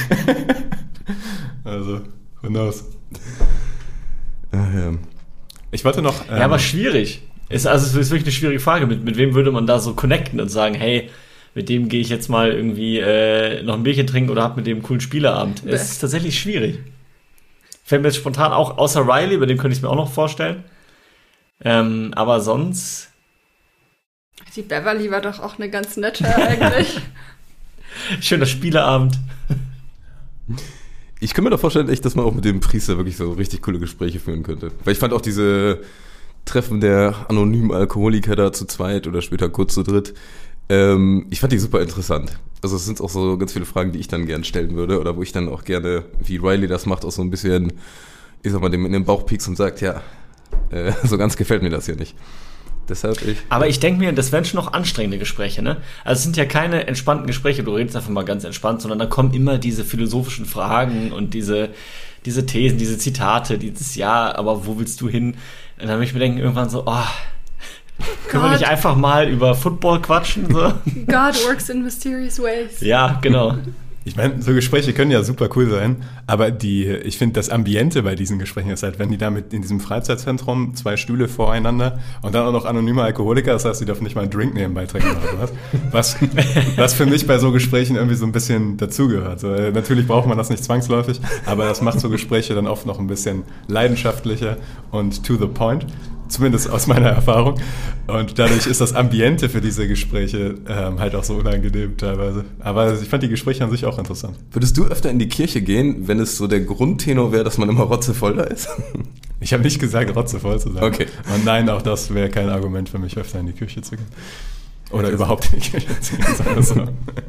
Also, who knows. Ach, ja. Ich wollte noch... Ähm, ja, aber schwierig. Ist, also es ist wirklich eine schwierige Frage. Mit, mit wem würde man da so connecten und sagen, hey, mit dem gehe ich jetzt mal irgendwie äh, noch ein Bierchen trinken oder hab mit dem einen coolen Spieleabend. Es ist tatsächlich schwierig. Fällt mir jetzt spontan auch, außer Riley, bei dem könnte ich es mir auch noch vorstellen. Ähm, aber sonst... Die Beverly war doch auch eine ganz nette eigentlich. Schöner Spieleabend. Ich kann mir doch vorstellen, echt, dass man auch mit dem Priester wirklich so richtig coole Gespräche führen könnte. Weil ich fand auch diese Treffen der anonymen Alkoholiker da zu zweit oder später kurz zu dritt, ähm, ich fand die super interessant. Also es sind auch so ganz viele Fragen, die ich dann gern stellen würde oder wo ich dann auch gerne, wie Riley das macht, auch so ein bisschen, ich sag mal, dem in den Bauch piekst und sagt, ja, äh, so ganz gefällt mir das hier nicht. Deshalb ich. Aber ich denke mir, das wären schon noch anstrengende Gespräche, ne? Also es sind ja keine entspannten Gespräche, du redest einfach mal ganz entspannt, sondern da kommen immer diese philosophischen Fragen und diese, diese Thesen, diese Zitate, dieses Ja, aber wo willst du hin? Und dann würde ich mir denken, irgendwann so, oh, können wir nicht einfach mal über Football quatschen? So? God works in mysterious ways. Ja, genau. Ich meine, so Gespräche können ja super cool sein, aber die, ich finde, das Ambiente bei diesen Gesprächen ist halt, wenn die da mit in diesem Freizeitzentrum zwei Stühle voreinander und dann auch noch anonyme Alkoholiker, das heißt, die dürfen nicht mal einen Drink nebenbei trinken oder was. Was, was für mich bei so Gesprächen irgendwie so ein bisschen dazugehört. So, äh, natürlich braucht man das nicht zwangsläufig, aber das macht so Gespräche dann oft noch ein bisschen leidenschaftlicher und to the point. Zumindest aus meiner Erfahrung. Und dadurch ist das Ambiente für diese Gespräche ähm, halt auch so unangenehm teilweise. Aber ich fand die Gespräche an sich auch interessant. Würdest du öfter in die Kirche gehen, wenn es so der Grundtenor wäre, dass man immer rotzevoll da ist? Ich habe nicht gesagt, rotzevoll zu sein. Okay. Und nein, auch das wäre kein Argument für mich, öfter in die Kirche zu gehen. Oder okay, überhaupt in die Kirche zu gehen, sagen wir so.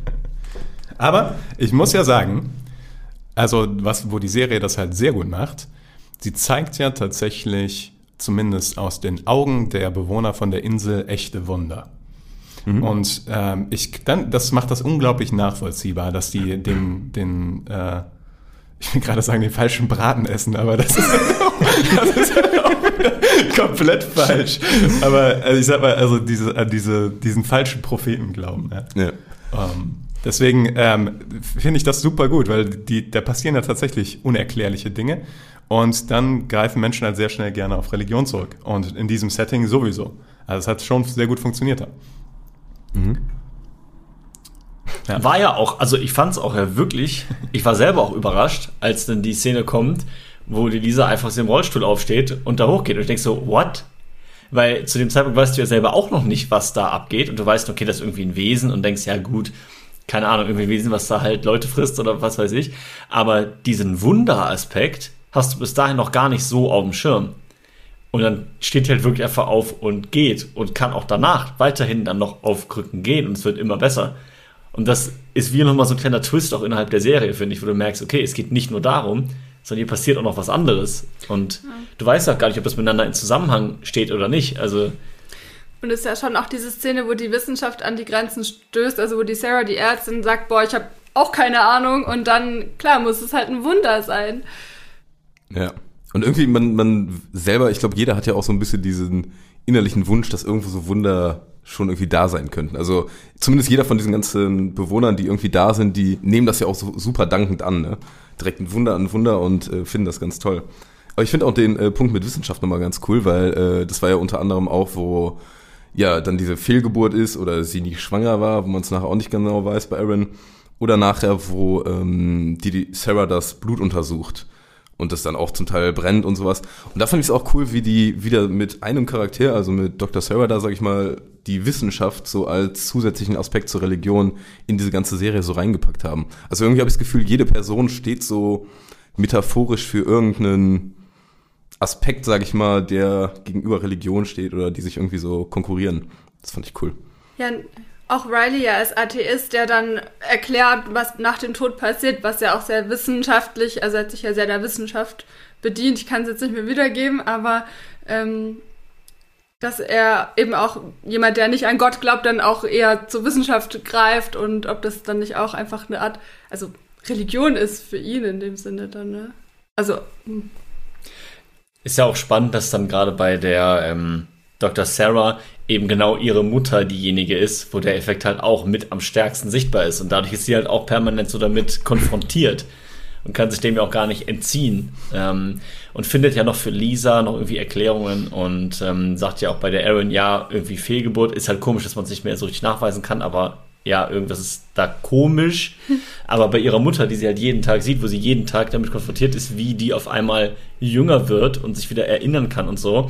Aber ich muss ja sagen, also was, wo die Serie das halt sehr gut macht, sie zeigt ja tatsächlich zumindest aus den Augen der Bewohner von der Insel echte Wunder. Mhm. Und ähm, ich dann, das macht das unglaublich nachvollziehbar, dass die den, den äh, ich will gerade sagen, den falschen Braten essen, aber das ist, das ist auch komplett falsch. Aber also ich sag mal, also diese, an diese, diesen falschen Propheten glauben. Ja. Ja. Um, deswegen ähm, finde ich das super gut, weil die, da passieren ja tatsächlich unerklärliche Dinge. Und dann greifen Menschen halt sehr schnell gerne auf Religion zurück. Und in diesem Setting sowieso. Also es hat schon sehr gut funktioniert. Mhm. Ja. War ja auch, also ich fand es auch ja wirklich, ich war selber auch überrascht, als dann die Szene kommt, wo die Lisa einfach aus dem Rollstuhl aufsteht und da hochgeht. Und ich denke so, what? Weil zu dem Zeitpunkt weißt du ja selber auch noch nicht, was da abgeht. Und du weißt, okay, das ist irgendwie ein Wesen und denkst, ja gut, keine Ahnung, irgendwie ein Wesen, was da halt Leute frisst oder was weiß ich. Aber diesen Wunderaspekt hast du bis dahin noch gar nicht so auf dem Schirm. Und dann steht die halt wirklich einfach auf und geht und kann auch danach weiterhin dann noch auf Krücken gehen und es wird immer besser. Und das ist wie nochmal so ein kleiner Twist auch innerhalb der Serie, finde ich, wo du merkst, okay, es geht nicht nur darum, sondern hier passiert auch noch was anderes. Und ja. du weißt auch gar nicht, ob das miteinander in Zusammenhang steht oder nicht. Also und es ist ja schon auch diese Szene, wo die Wissenschaft an die Grenzen stößt, also wo die Sarah, die Ärztin, sagt, boah, ich habe auch keine Ahnung. Und dann, klar, muss es halt ein Wunder sein. Ja, und irgendwie man, man selber, ich glaube, jeder hat ja auch so ein bisschen diesen innerlichen Wunsch, dass irgendwo so Wunder schon irgendwie da sein könnten. Also zumindest jeder von diesen ganzen Bewohnern, die irgendwie da sind, die nehmen das ja auch so super dankend an, ne? Direkt ein Wunder an ein Wunder und äh, finden das ganz toll. Aber ich finde auch den äh, Punkt mit Wissenschaft nochmal ganz cool, weil äh, das war ja unter anderem auch, wo ja dann diese Fehlgeburt ist oder sie nicht schwanger war, wo man es nachher auch nicht genau weiß bei Aaron. Oder nachher, wo ähm, die, die Sarah das Blut untersucht. Und das dann auch zum Teil brennt und sowas. Und da fand ich es auch cool, wie die wieder mit einem Charakter, also mit Doktor Sarah da, sag ich mal, die Wissenschaft so als zusätzlichen Aspekt zur Religion in diese ganze Serie so reingepackt haben. Also irgendwie habe ich das Gefühl, jede Person steht so metaphorisch für irgendeinen Aspekt, sag ich mal, der gegenüber Religion steht oder die sich irgendwie so konkurrieren. Das fand ich cool. Ja, auch Riley ja als Atheist, der dann erklärt, was nach dem Tod passiert, was ja auch sehr wissenschaftlich, also hat sich ja sehr der Wissenschaft bedient. Ich kann es jetzt nicht mehr wiedergeben, aber ähm, dass er eben auch jemand, der nicht an Gott glaubt, dann auch eher zur Wissenschaft greift und ob das dann nicht auch einfach eine Art, also Religion ist für ihn in dem Sinne dann, ne? Also mh. Ist ja auch spannend, dass dann gerade bei der ähm, Doktor Sarah eben genau ihre Mutter diejenige ist, wo der Effekt halt auch mit am stärksten sichtbar ist. Und dadurch ist sie halt auch permanent so damit konfrontiert und kann sich dem ja auch gar nicht entziehen. Ähm, und findet ja noch für Lisa noch irgendwie Erklärungen und ähm, sagt ja auch bei der Aaron, ja, irgendwie Fehlgeburt. Ist halt komisch, dass man es nicht mehr so richtig nachweisen kann, aber ja, irgendwas ist da komisch. Aber bei ihrer Mutter, die sie halt jeden Tag sieht, wo sie jeden Tag damit konfrontiert ist, wie die auf einmal jünger wird und sich wieder erinnern kann und so,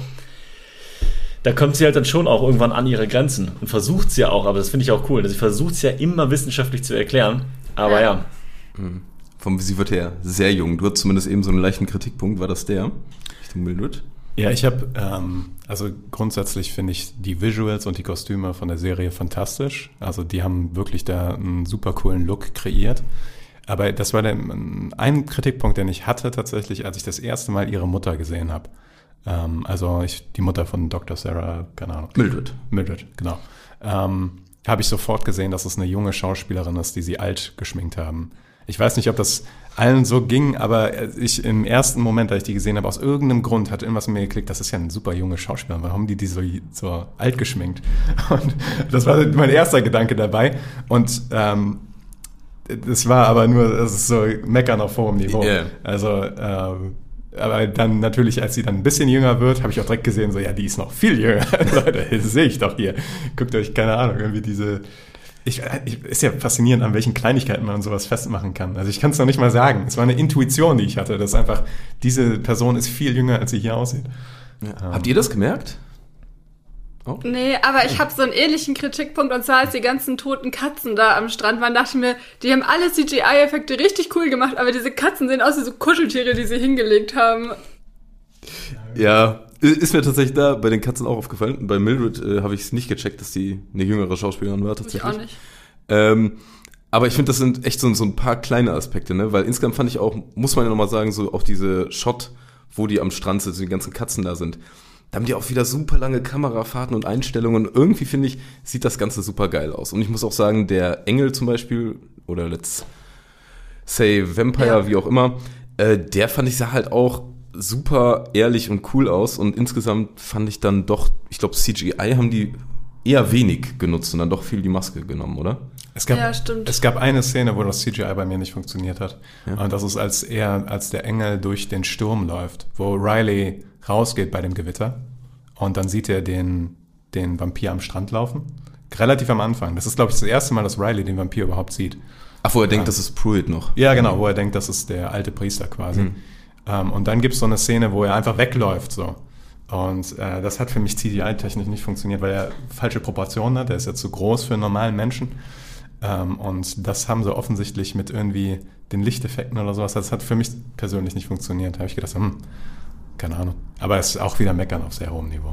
da kommt sie halt dann schon auch irgendwann an ihre Grenzen und versucht es ja auch, aber das finde ich auch cool. Sie versucht es ja immer wissenschaftlich zu erklären, aber ja. Mhm. Vom, sie wird ja sehr jung. Du hast zumindest eben so einen leichten Kritikpunkt. War das der? Richtung Mildred? Ja, ich habe, ähm, also grundsätzlich finde ich die Visuals und die Kostüme von der Serie fantastisch. Also die haben wirklich da einen super coolen Look kreiert. Aber das war der, ein Kritikpunkt, den ich hatte tatsächlich, als ich das erste Mal ihre Mutter gesehen habe. Ähm, also ich, die Mutter von Doktor Sarah, keine Ahnung. Mildred. Mildred, genau. Ähm, habe ich sofort gesehen, dass es eine junge Schauspielerin ist, die sie alt geschminkt haben. Ich weiß nicht, ob das allen so ging, aber ich im ersten Moment, als ich die gesehen habe, aus irgendeinem Grund hat irgendwas in mir geklickt, das ist ja eine super junge Schauspielerin, warum haben die die so, so alt geschminkt? Und das war mein erster Gedanke dabei. Und ähm, das war aber nur, das ist so Meckern auf hohem Niveau. Yeah. Also, ähm, aber dann natürlich, als sie dann ein bisschen jünger wird, habe ich auch direkt gesehen, so, ja, die ist noch viel jünger. Leute, das sehe ich doch hier. Guckt euch, keine Ahnung, irgendwie diese... Ich, ich, ist ja faszinierend, an welchen Kleinigkeiten man sowas festmachen kann. Also ich kann es noch nicht mal sagen. Es war eine Intuition, die ich hatte, dass einfach diese Person ist viel jünger, als sie hier aussieht. Ja. Ähm. Habt ihr das gemerkt? Oh. Nee, aber ich habe so einen ähnlichen Kritikpunkt, und zwar als die ganzen toten Katzen da am Strand waren, dachte ich mir, die haben alle C G I-Effekte richtig cool gemacht, aber diese Katzen sehen aus wie so Kuscheltiere, die sie hingelegt haben. Ja, ist mir tatsächlich da bei den Katzen auch aufgefallen. Bei Mildred äh, habe ich es nicht gecheckt, dass die eine jüngere Schauspielerin war tatsächlich. Ich auch nicht. Ähm, aber ich finde, das sind echt so, so ein paar kleine Aspekte, ne? Weil insgesamt fand ich auch, muss man ja nochmal sagen, so auch diese Shot, wo die am Strand sind, so die ganzen Katzen da sind. Da haben die auch wieder super lange Kamerafahrten und Einstellungen. Und irgendwie, finde ich, sieht das Ganze super geil aus. Und ich muss auch sagen, der Engel zum Beispiel, oder let's say Vampire, ja. wie auch immer, äh, der fand ich sah halt auch super ehrlich und cool aus. Und insgesamt fand ich dann doch, ich glaube, C G I haben die eher wenig genutzt und dann doch viel die Maske genommen, oder? Es gab, ja, stimmt. Es gab eine Szene, wo das C G I bei mir nicht funktioniert hat. Ja. Und das ist, als er, als der Engel durch den Sturm läuft, wo Riley rausgeht bei dem Gewitter und dann sieht er den, den Vampir am Strand laufen. Relativ am Anfang. Das ist, glaube ich, das erste Mal, dass Riley den Vampir überhaupt sieht. Ach, wo er ja. denkt, das ist Pruitt noch. Ja, genau, wo er denkt, das ist der alte Priester quasi. Mhm. Um, und dann gibt es so eine Szene, wo er einfach wegläuft. So. Und äh, das hat für mich C G I-technisch nicht funktioniert, weil er falsche Proportionen hat. Er ist ja zu groß für einen normalen Menschen. Um, und das haben sie offensichtlich mit irgendwie den Lichteffekten oder sowas. Das hat für mich persönlich nicht funktioniert. Da habe ich gedacht, hm, keine Ahnung. Aber es ist auch wieder Meckern auf sehr hohem Niveau.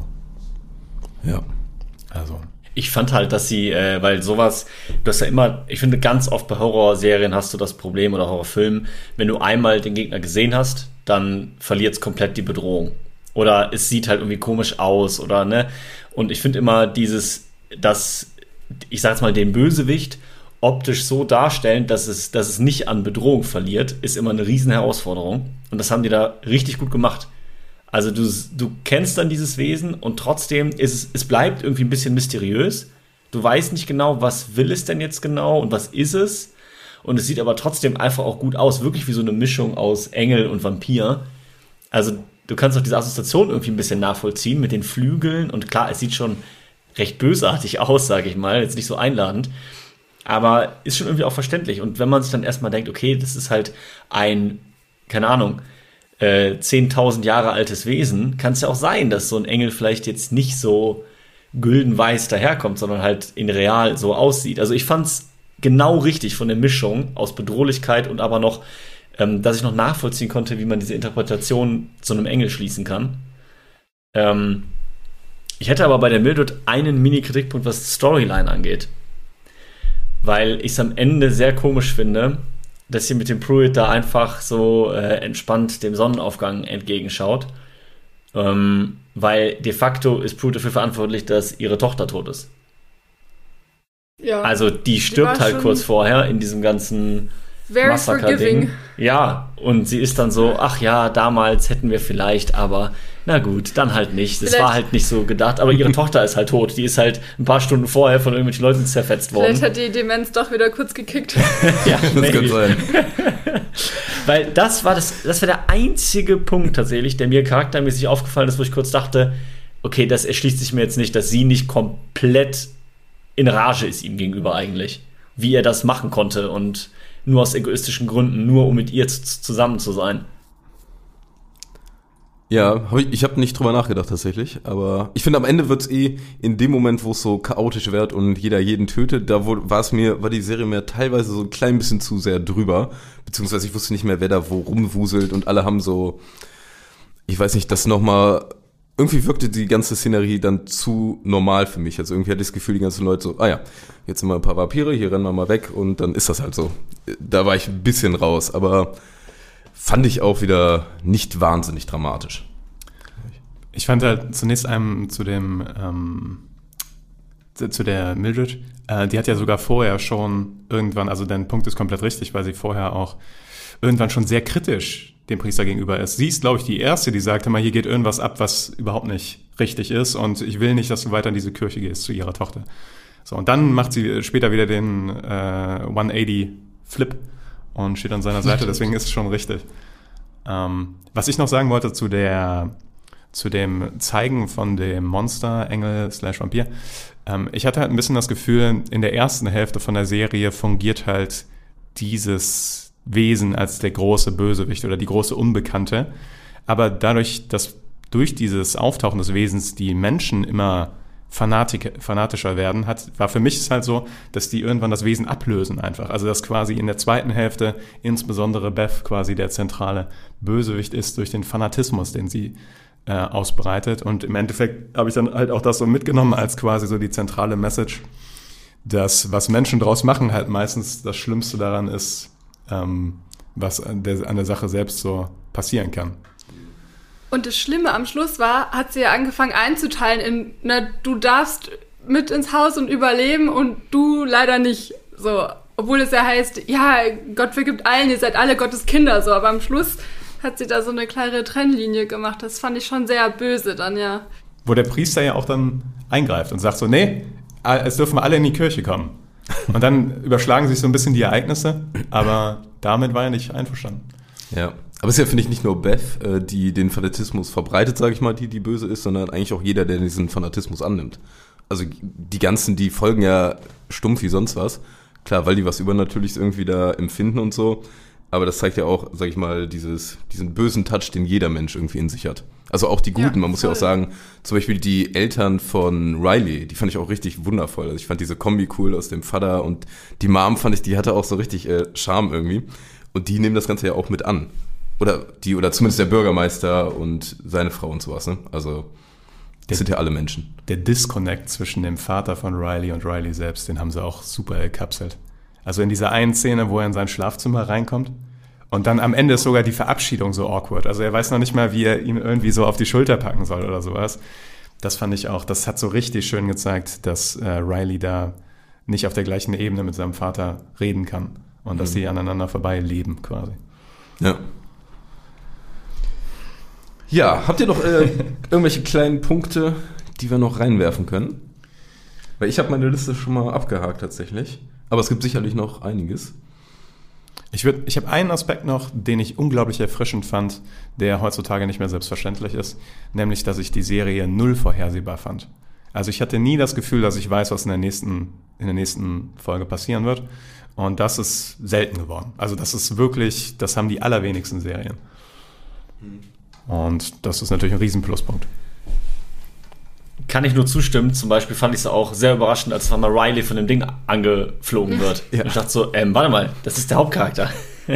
Ja. Also. Ich fand halt, dass sie, äh, weil sowas, du hast ja immer, ich finde, ganz oft bei Horrorserien hast du das Problem oder Horrorfilmen, wenn du einmal den Gegner gesehen hast, dann verliert es komplett die Bedrohung. Oder es sieht halt irgendwie komisch aus oder, ne? Und ich finde immer dieses, dass, ich sag jetzt mal, den Bösewicht optisch so darstellen, dass es, dass es nicht an Bedrohung verliert, ist immer eine riesen Herausforderung. Und das haben die da richtig gut gemacht. Also du, du kennst dann dieses Wesen und trotzdem ist es, es bleibt irgendwie ein bisschen mysteriös. Du weißt nicht genau, was will es denn jetzt genau und was ist es. Und es sieht aber trotzdem einfach auch gut aus. Wirklich wie so eine Mischung aus Engel und Vampir. Also du kannst auch diese Assoziation irgendwie ein bisschen nachvollziehen mit den Flügeln. Und klar, es sieht schon recht bösartig aus, sage ich mal. Jetzt nicht so einladend. Aber ist schon irgendwie auch verständlich. Und wenn man sich dann erstmal denkt, okay, das ist halt ein, keine Ahnung, äh, zehntausend Jahre altes Wesen, kann es ja auch sein, dass so ein Engel vielleicht jetzt nicht so güldenweiß daherkommt, sondern halt in real so aussieht. Also ich fand's genau richtig von der Mischung aus Bedrohlichkeit und aber noch, ähm, dass ich noch nachvollziehen konnte, wie man diese Interpretation zu einem Engel schließen kann. Ähm, ich hätte aber bei der Mildred einen Mini-Kritikpunkt, was die Storyline angeht. Weil ich es am Ende sehr komisch finde, dass sie mit dem Pruitt da einfach so äh, entspannt dem Sonnenaufgang entgegenschaut. Ähm, weil de facto ist Pruitt dafür verantwortlich, dass ihre Tochter tot ist. Ja. Also die stirbt halt kurz vorher in diesem ganzen very forgiving. Ja, und sie ist dann so, ach ja, damals hätten wir vielleicht, aber na gut, dann halt nicht. Das vielleicht war halt nicht so gedacht. Aber ihre Tochter ist halt tot. Die ist halt ein paar Stunden vorher von irgendwelchen Leuten zerfetzt worden. Vielleicht hat die Demenz doch wieder kurz gekickt. Ja, das kann sein. Weil das war das, das war der einzige Punkt tatsächlich, der mir charaktermäßig aufgefallen ist, wo ich kurz dachte, okay, das erschließt sich mir jetzt nicht, dass sie nicht komplett in Rage ist ihm gegenüber eigentlich. Wie er das machen konnte und nur aus egoistischen Gründen, nur um mit ihr z- zusammen zu sein. Ja, hab ich, ich habe nicht drüber nachgedacht tatsächlich, aber ich finde, am Ende wird's eh in dem Moment, wo es so chaotisch wird und jeder jeden tötet, da war es mir, war die Serie mir teilweise so ein klein bisschen zu sehr drüber, beziehungsweise ich wusste nicht mehr, wer da wo rumwuselt und alle haben so, ich weiß nicht, das nochmal, irgendwie wirkte die ganze Szenerie dann zu normal für mich, also irgendwie hatte ich das Gefühl, die ganzen Leute so, ah ja, jetzt sind wir ein paar Vampire, hier rennen wir mal weg und dann ist das halt so. Da war ich ein bisschen raus, aber fand ich auch wieder nicht wahnsinnig dramatisch. Ich fand halt zunächst einem zu dem ähm, zu, zu der Mildred, äh, die hat ja sogar vorher schon irgendwann, also dein Punkt ist komplett richtig, weil sie vorher auch irgendwann schon sehr kritisch dem Priester gegenüber ist. Sie ist, glaube ich, die Erste, die sagte mal, hier geht irgendwas ab, was überhaupt nicht richtig ist und ich will nicht, dass du weiter in diese Kirche gehst zu ihrer Tochter. So, und dann macht sie später wieder den äh, hundertachtzig Flip und steht an seiner Seite, deswegen ist es schon richtig. Ähm, was ich noch sagen wollte zu der zu dem Zeigen von dem Monster, Engel slash Vampir, ähm, ich hatte halt ein bisschen das Gefühl, in der ersten Hälfte von der Serie fungiert halt dieses Wesen als der große Bösewicht oder die große Unbekannte, aber dadurch, dass durch dieses Auftauchen des Wesens die Menschen immer Fanatik, fanatischer werden, hat, war für mich es halt so, dass die irgendwann das Wesen ablösen einfach. Also dass quasi in der zweiten Hälfte insbesondere Beth quasi der zentrale Bösewicht ist durch den Fanatismus, den sie äh, ausbreitet. Und im Endeffekt habe ich dann halt auch das so mitgenommen als quasi so die zentrale Message, dass was Menschen draus machen halt meistens das Schlimmste daran ist, ähm, was an der, an der Sache selbst so passieren kann. Und das Schlimme am Schluss war, hat sie ja angefangen einzuteilen in, na, du darfst mit ins Haus und überleben und du leider nicht. So, obwohl es ja heißt, ja, Gott vergibt allen, ihr seid alle Gottes Kinder, so. Aber am Schluss hat sie da so eine klare Trennlinie gemacht. Das fand ich schon sehr böse dann, ja. Wo der Priester ja auch dann eingreift und sagt so, nee, es dürfen alle in die Kirche kommen. Und dann überschlagen sich so ein bisschen die Ereignisse, aber damit war er nicht einverstanden. Ja. Aber es ist ja, finde ich, nicht nur Beth, die den Fanatismus verbreitet, sage ich mal, die die böse ist, sondern eigentlich auch jeder, der diesen Fanatismus annimmt. Also die ganzen, die folgen ja stumpf wie sonst was. Klar, weil die was Übernatürliches irgendwie da empfinden und so. Aber das zeigt ja auch, sage ich mal, dieses, diesen bösen Touch, den jeder Mensch irgendwie in sich hat. Also auch die Guten, ja, man muss voll. Ja auch sagen, zum Beispiel die Eltern von Riley, die fand ich auch richtig wundervoll. Also ich fand diese Kombi cool aus dem Vater und die Mom fand ich, die hatte auch so richtig äh, Charme irgendwie. Und die nehmen das Ganze ja auch mit an. Oder die, oder zumindest der Bürgermeister und seine Frau und sowas, ne? Also, das der, sind ja alle Menschen. Der Disconnect zwischen dem Vater von Riley und Riley selbst, den haben sie auch super gekapselt. Also in dieser einen Szene, wo er in sein Schlafzimmer reinkommt und dann am Ende ist sogar die Verabschiedung so awkward. Also er weiß noch nicht mal, wie er ihn irgendwie so auf die Schulter packen soll oder sowas. Das fand ich auch, das hat so richtig schön gezeigt, dass äh, Riley da nicht auf der gleichen Ebene mit seinem Vater reden kann und mhm. dass sie aneinander vorbei leben quasi. Ja. Ja, habt ihr noch äh, irgendwelche kleinen Punkte, die wir noch reinwerfen können? Weil ich habe meine Liste schon mal abgehakt tatsächlich. Aber es gibt sicherlich noch einiges. Ich, würd, ich habe einen Aspekt noch, den ich unglaublich erfrischend fand, der heutzutage nicht mehr selbstverständlich ist, nämlich, dass ich die Serie null vorhersehbar fand. Also ich hatte nie das Gefühl, dass ich weiß, was in der nächsten, in der nächsten Folge passieren wird. Und das ist selten geworden. Also das ist wirklich, das haben die allerwenigsten Serien. Hm. Und das ist natürlich ein Riesenpluspunkt. Kann ich nur zustimmen. Zum Beispiel fand ich es auch sehr überraschend, als auf einmal Riley von dem Ding angeflogen wird. Ja. Und ich dachte so, ähm, warte mal, das ist der Hauptcharakter.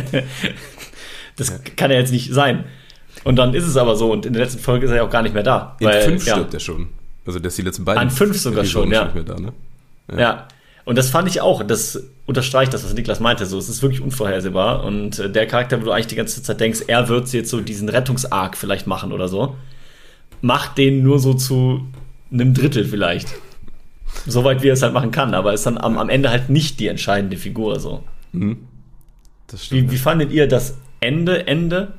Das ja. kann ja jetzt nicht sein. Und dann ist es aber so. Und in der letzten Folge ist er ja auch gar nicht mehr da. In weil, fünf ja. stirbt er schon. Also das ist die letzten beiden. An fünf sogar schon, ja. Nicht mehr da, ne? Ja. ja. Und das fand ich auch, das unterstreicht das, was Niklas meinte, so, es ist wirklich unvorhersehbar und äh, der Charakter, wo du eigentlich die ganze Zeit denkst, er wird jetzt so diesen Rettungsarc vielleicht machen oder so, macht den nur so zu einem Drittel vielleicht. Soweit wie er es halt machen kann, aber ist dann am, am Ende halt nicht die entscheidende Figur, so. Mhm. Das stimmt. Wie, wie fandet ihr das Ende, Ende?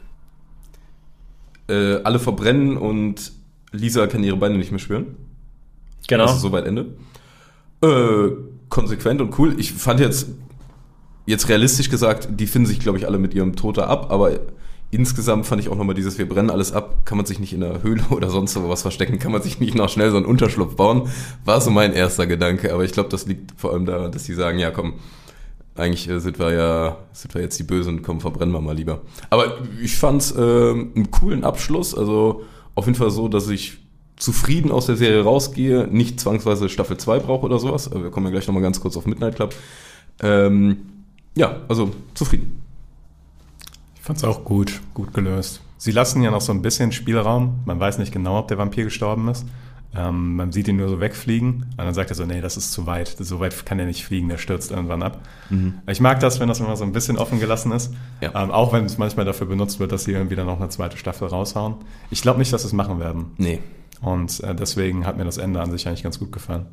Äh, alle verbrennen und Lisa kann ihre Beine nicht mehr spüren. Genau. Also soweit Ende. Äh, konsequent und cool. Ich fand jetzt, jetzt realistisch gesagt, die finden sich, glaube ich, alle mit ihrem Tod ab, aber insgesamt fand ich auch nochmal dieses, wir brennen alles ab, kann man sich nicht in der Höhle oder sonst was verstecken, kann man sich nicht noch schnell so einen Unterschlupf bauen, war so mein erster Gedanke, aber ich glaube, das liegt vor allem daran, dass die sagen, ja komm, eigentlich sind wir ja, sind wir jetzt die Bösen, komm, verbrennen wir mal lieber. Aber ich fand's äh, einen coolen Abschluss, also auf jeden Fall so, dass ich zufrieden aus der Serie rausgehe, nicht zwangsweise Staffel zwei brauche oder sowas. Wir kommen ja gleich nochmal ganz kurz auf Midnight Club. Ähm, ja, also zufrieden. Ich fand's auch gut, gut gelöst. Sie lassen ja noch so ein bisschen Spielraum. Man weiß nicht genau, ob der Vampir gestorben ist. Ähm, man sieht ihn nur so wegfliegen. Und dann sagt er so, nee, das ist zu weit. So weit kann er nicht fliegen, der stürzt irgendwann ab. Mhm. Ich mag das, wenn das immer so ein bisschen offen gelassen ist. Ja. Ähm, auch wenn es manchmal dafür benutzt wird, dass sie irgendwie dann noch eine zweite Staffel raushauen. Ich glaube nicht, dass sie es machen werden. Nee. Und äh, deswegen hat mir das Ende an sich eigentlich ganz gut gefallen.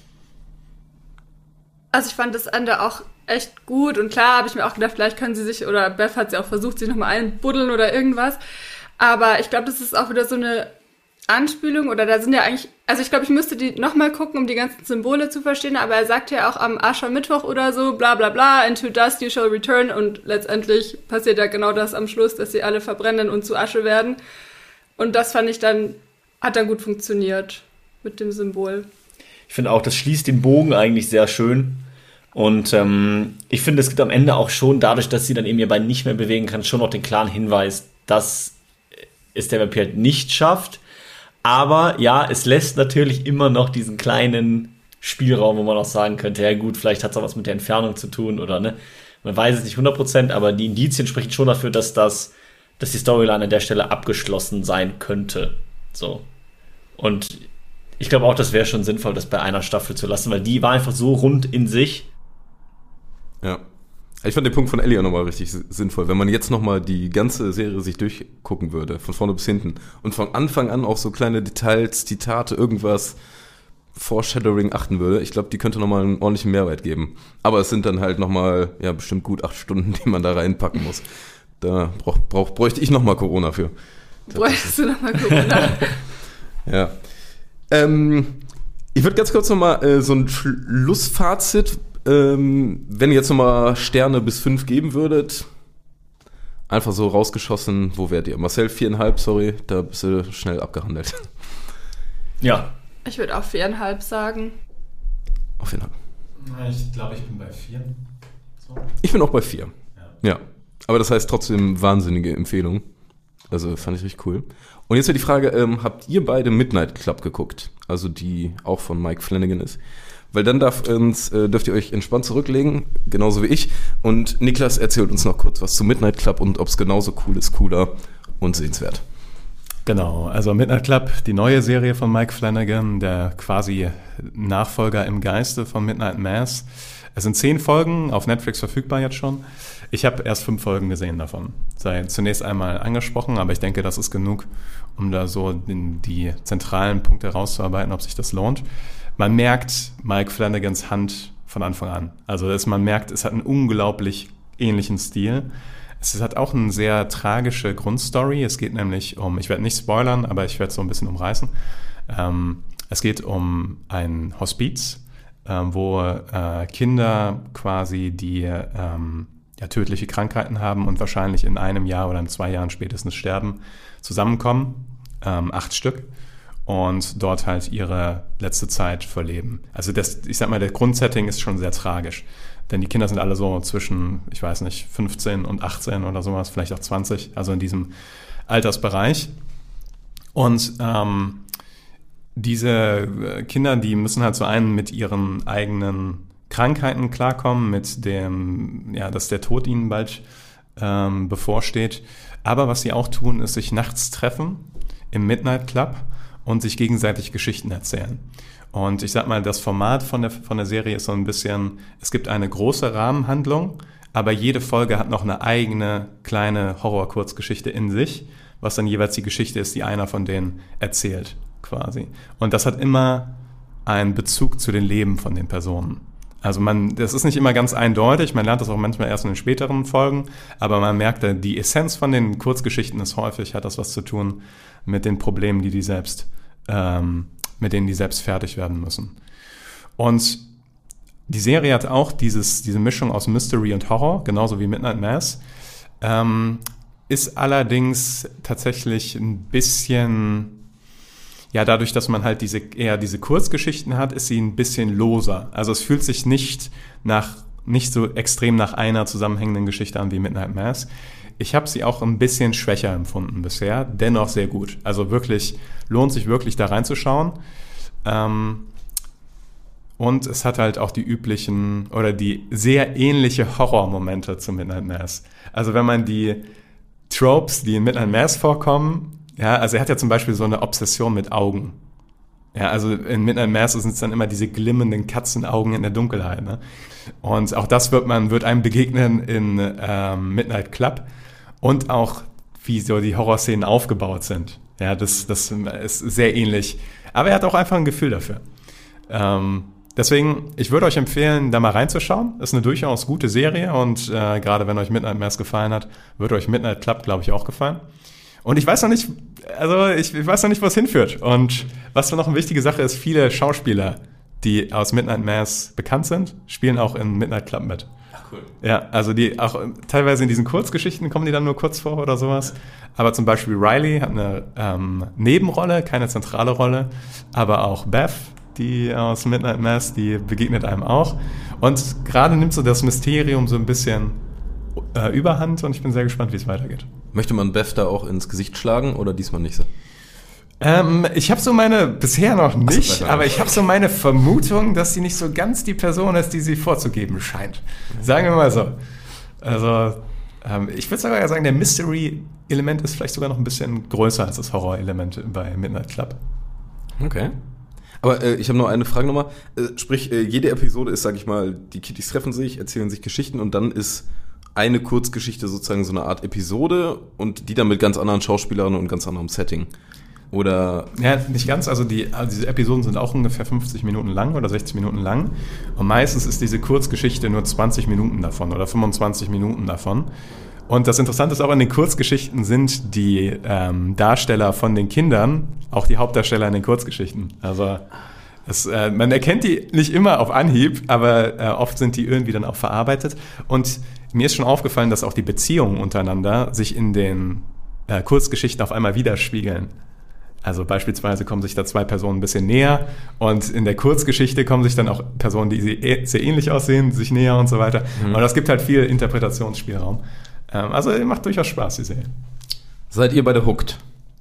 Also ich fand das Ende auch echt gut. Und klar habe ich mir auch gedacht, vielleicht können sie sich, oder Beth hat sie auch versucht, sich nochmal einbuddeln oder irgendwas. Aber ich glaube, das ist auch wieder so eine Anspielung, oder da sind ja eigentlich, also ich glaube, ich müsste die nochmal gucken, um die ganzen Symbole zu verstehen, aber er sagt ja auch am Aschermittwoch oder so, bla bla bla, into dust you shall return, und letztendlich passiert ja genau das am Schluss, dass sie alle verbrennen und zu Asche werden. Und das fand ich dann, hat dann gut funktioniert mit dem Symbol. Ich finde auch, das schließt den Bogen eigentlich sehr schön. Und ähm, ich finde, es gibt am Ende auch schon, dadurch, dass sie dann eben ihr Bein nicht mehr bewegen kann, schon noch den klaren Hinweis, dass es der Vampir halt nicht schafft. Aber ja, es lässt natürlich immer noch diesen kleinen Spielraum, wo man auch sagen könnte, ja gut, vielleicht hat es auch was mit der Entfernung zu tun oder ne. Man weiß es nicht hundert Prozent, aber die Indizien sprechen schon dafür, dass das, dass die Storyline an der Stelle abgeschlossen sein könnte. So. Und ich glaube auch, das wäre schon sinnvoll, das bei einer Staffel zu lassen, weil die war einfach so rund in sich. Ja. Ich fand den Punkt von Ellie auch nochmal richtig sinnvoll. Wenn man jetzt nochmal die ganze Serie sich durchgucken würde, von vorne bis hinten, und von Anfang an auch so kleine Details, Zitate, irgendwas, Foreshadowing achten würde, ich glaube, die könnte nochmal einen ordentlichen Mehrwert geben. Aber es sind dann halt nochmal, ja, bestimmt gut acht Stunden, die man da reinpacken muss. Da brauch, brauch, bräuchte ich nochmal Corona für. Bräuchtest du nochmal Corona? Ja. Ähm, ich würde ganz kurz nochmal äh, so ein Schlussfazit, ähm, wenn ihr jetzt nochmal Sterne bis fünf geben würdet, einfach so rausgeschossen, wo wärt ihr? Marcel, viereinhalb, sorry, da bist du schnell abgehandelt. Ja. Ich würde auch viereinhalb sagen. Auf viereinhalb. Ich glaube, ich bin bei vier. So. Ich bin auch bei vier. Ja. Ja. Aber das heißt trotzdem wahnsinnige Empfehlung. Also fand ich richtig cool. Und jetzt wäre die Frage, ähm, habt ihr beide Midnight Club geguckt? Also die auch von Mike Flanagan ist. Weil dann darf uns, äh, dürft ihr euch entspannt zurücklegen, genauso wie ich. Und Niklas erzählt uns noch kurz was zu Midnight Club und ob es genauso cool ist, cooler und sehenswert. Genau, also Midnight Club, die neue Serie von Mike Flanagan, der quasi Nachfolger im Geiste von Midnight Mass. Es sind zehn Folgen, auf Netflix verfügbar jetzt schon. Ich habe erst fünf Folgen gesehen davon. Sei zunächst einmal angesprochen, aber ich denke, das ist genug, um da so den, die zentralen Punkte herauszuarbeiten, ob sich das lohnt. Man merkt Mike Flanagans Hand von Anfang an. Also dass man merkt, es hat einen unglaublich ähnlichen Stil. Es hat auch eine sehr tragische Grundstory. Es geht nämlich um, ich werde nicht spoilern, aber ich werde es so ein bisschen umreißen. Ähm, es geht um ein Hospiz, ähm, wo äh, Kinder quasi die ähm, ja, tödliche Krankheiten haben und wahrscheinlich in einem Jahr oder in zwei Jahren spätestens sterben, zusammenkommen, ähm, acht Stück, und dort halt ihre letzte Zeit verleben. Also das, ich sag mal, der Grundsetting ist schon sehr tragisch. Denn die Kinder sind alle so zwischen, ich weiß nicht, fünfzehn und achtzehn oder sowas, vielleicht auch zwanzig, also in diesem Altersbereich. Und ähm, diese Kinder, die müssen halt so einen mit ihren eigenen Krankheiten klarkommen, mit dem, ja, dass der Tod ihnen bald ähm, bevorsteht. Aber was sie auch tun, ist sich nachts treffen im Midnight Club und sich gegenseitig Geschichten erzählen. Und ich sag mal, das Format von der, von der Serie ist so ein bisschen, es gibt eine große Rahmenhandlung, aber jede Folge hat noch eine eigene kleine Horror-Kurzgeschichte in sich, was dann jeweils die Geschichte ist, die einer von denen erzählt, quasi. Und das hat immer einen Bezug zu den Leben von den Personen. Also man, das ist nicht immer ganz eindeutig, man lernt das auch manchmal erst in den späteren Folgen, aber man merkt, die Essenz von den Kurzgeschichten ist häufig, hat das was zu tun mit den Problemen, die die selbst, ähm, mit denen die selbst fertig werden müssen. Und die Serie hat auch dieses, diese Mischung aus Mystery und Horror, genauso wie Midnight Mass, ähm, ist allerdings tatsächlich ein bisschen... Ja, dadurch, dass man halt diese eher diese Kurzgeschichten hat, ist sie ein bisschen loser. Also es fühlt sich nicht nach nicht so extrem nach einer zusammenhängenden Geschichte an wie Midnight Mass. Ich habe sie auch ein bisschen schwächer empfunden bisher, dennoch sehr gut. Also wirklich, lohnt sich wirklich da reinzuschauen. Ähm, und es hat halt auch die üblichen oder die sehr ähnliche Horrormomente zu Midnight Mass. Also wenn man die Tropes, die in Midnight Mass vorkommen, ja, also er hat ja zum Beispiel so eine Obsession mit Augen. Ja, also in Midnight Mass sind es dann immer diese glimmenden Katzenaugen in der Dunkelheit. Ne? Und auch das wird man wird einem begegnen in ähm, Midnight Club und auch wie so die Horrorszenen aufgebaut sind. Ja, das das ist sehr ähnlich. Aber er hat auch einfach ein Gefühl dafür. Ähm, deswegen, ich würde euch empfehlen, da mal reinzuschauen. Ist eine durchaus gute Serie und äh, gerade wenn euch Midnight Mass gefallen hat, wird euch Midnight Club, glaube ich, auch gefallen. Und ich weiß noch nicht, also ich, ich weiß noch nicht, wo es hinführt. Und was noch eine wichtige Sache ist, viele Schauspieler, die aus Midnight Mass bekannt sind, spielen auch in Midnight Club mit. Ach, cool. Ja, also die auch teilweise in diesen Kurzgeschichten kommen die dann nur kurz vor oder sowas. Aber zum Beispiel Riley hat eine ähm, Nebenrolle, keine zentrale Rolle. Aber auch Beth, die aus Midnight Mass, die begegnet einem auch. Und gerade nimmt so das Mysterium so ein bisschen äh, überhand und ich bin sehr gespannt, wie es weitergeht. Möchte man Beth da auch ins Gesicht schlagen oder diesmal nicht so? Ähm, ich habe so meine, bisher noch nicht, so, aber ich habe so meine Vermutung, dass sie nicht so ganz die Person ist, die sie vorzugeben scheint. Sagen wir mal so. Also, ähm, ich würde sogar sagen, der Mystery-Element ist vielleicht sogar noch ein bisschen größer als das Horror-Element bei Midnight Club. Okay. Aber äh, ich habe noch eine Frage nochmal. Äh, sprich, äh, jede Episode ist, sag ich mal, die Kitties treffen sich, erzählen sich Geschichten und dann ist eine Kurzgeschichte sozusagen so eine Art Episode und die dann mit ganz anderen Schauspielerinnen und ganz anderem Setting. Oder? Ja, nicht ganz. Also, die, also diese Episoden sind auch ungefähr fünfzig Minuten lang oder sechzig Minuten lang. Und meistens ist diese Kurzgeschichte nur zwanzig Minuten davon oder fünfundzwanzig Minuten davon. Und das Interessante ist auch, in den Kurzgeschichten sind die ähm, Darsteller von den Kindern auch die Hauptdarsteller in den Kurzgeschichten. Also es, äh, man erkennt die nicht immer auf Anhieb, aber äh, oft sind die irgendwie dann auch verarbeitet. Und mir ist schon aufgefallen, dass auch die Beziehungen untereinander sich in den äh, Kurzgeschichten auf einmal widerspiegeln. Also beispielsweise kommen sich da zwei Personen ein bisschen näher und in der Kurzgeschichte kommen sich dann auch Personen, die sehr ähnlich aussehen, sich näher und so weiter. Mhm. Und das gibt halt viel Interpretationsspielraum. Ähm, also macht durchaus Spaß, die Serie. Seid ihr bei der Hooked?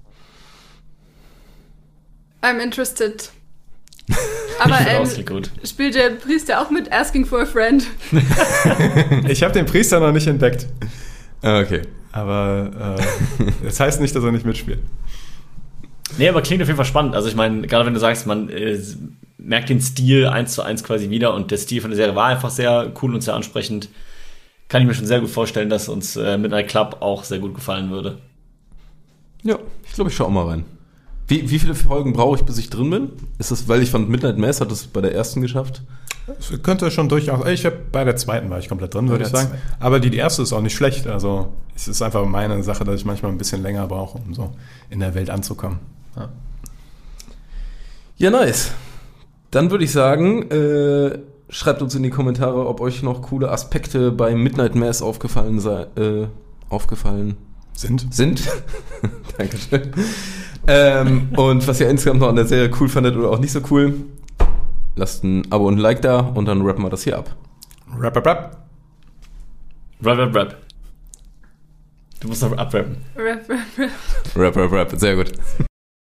I'm interested. Aber ähm, spielt der Priester auch mit Asking for a Friend? Ich habe den Priester noch nicht entdeckt. Okay. Aber äh, das heißt nicht, dass er nicht mitspielt. Nee, aber klingt auf jeden Fall spannend. Also ich meine, gerade wenn du sagst, man äh, merkt den Stil eins zu eins quasi wieder und der Stil von der Serie war einfach sehr cool und sehr ansprechend, kann ich mir schon sehr gut vorstellen, dass uns äh, Midnight Club auch sehr gut gefallen würde. Ja, ich glaube, ich schaue auch mal rein. Wie, wie viele Folgen brauche ich, bis ich drin bin? Ist das, weil ich fand, Midnight Mass hat das bei der ersten geschafft? Das könnte schon durchaus. Ich habe bei der zweiten war ich komplett drin, würde ich sagen. Zwei. Aber die, die erste ist auch nicht schlecht. Also es ist einfach meine Sache, dass ich manchmal ein bisschen länger brauche, um so in der Welt anzukommen. Ja, ja, nice. Dann würde ich sagen, äh, schreibt uns in die Kommentare, ob euch noch coole Aspekte bei Midnight Mass aufgefallen sei, äh, aufgefallen sind. Sind. Dankeschön. ähm, und was ihr insgesamt noch an der Serie cool fandet oder auch nicht so cool, lasst ein Abo und ein Like da und dann rappen wir das hier ab. Rap, rap, rap. Rap, rap, rap. Du musst noch abrappen. Rap, rap, rap. Rap, rap, rap. Sehr gut.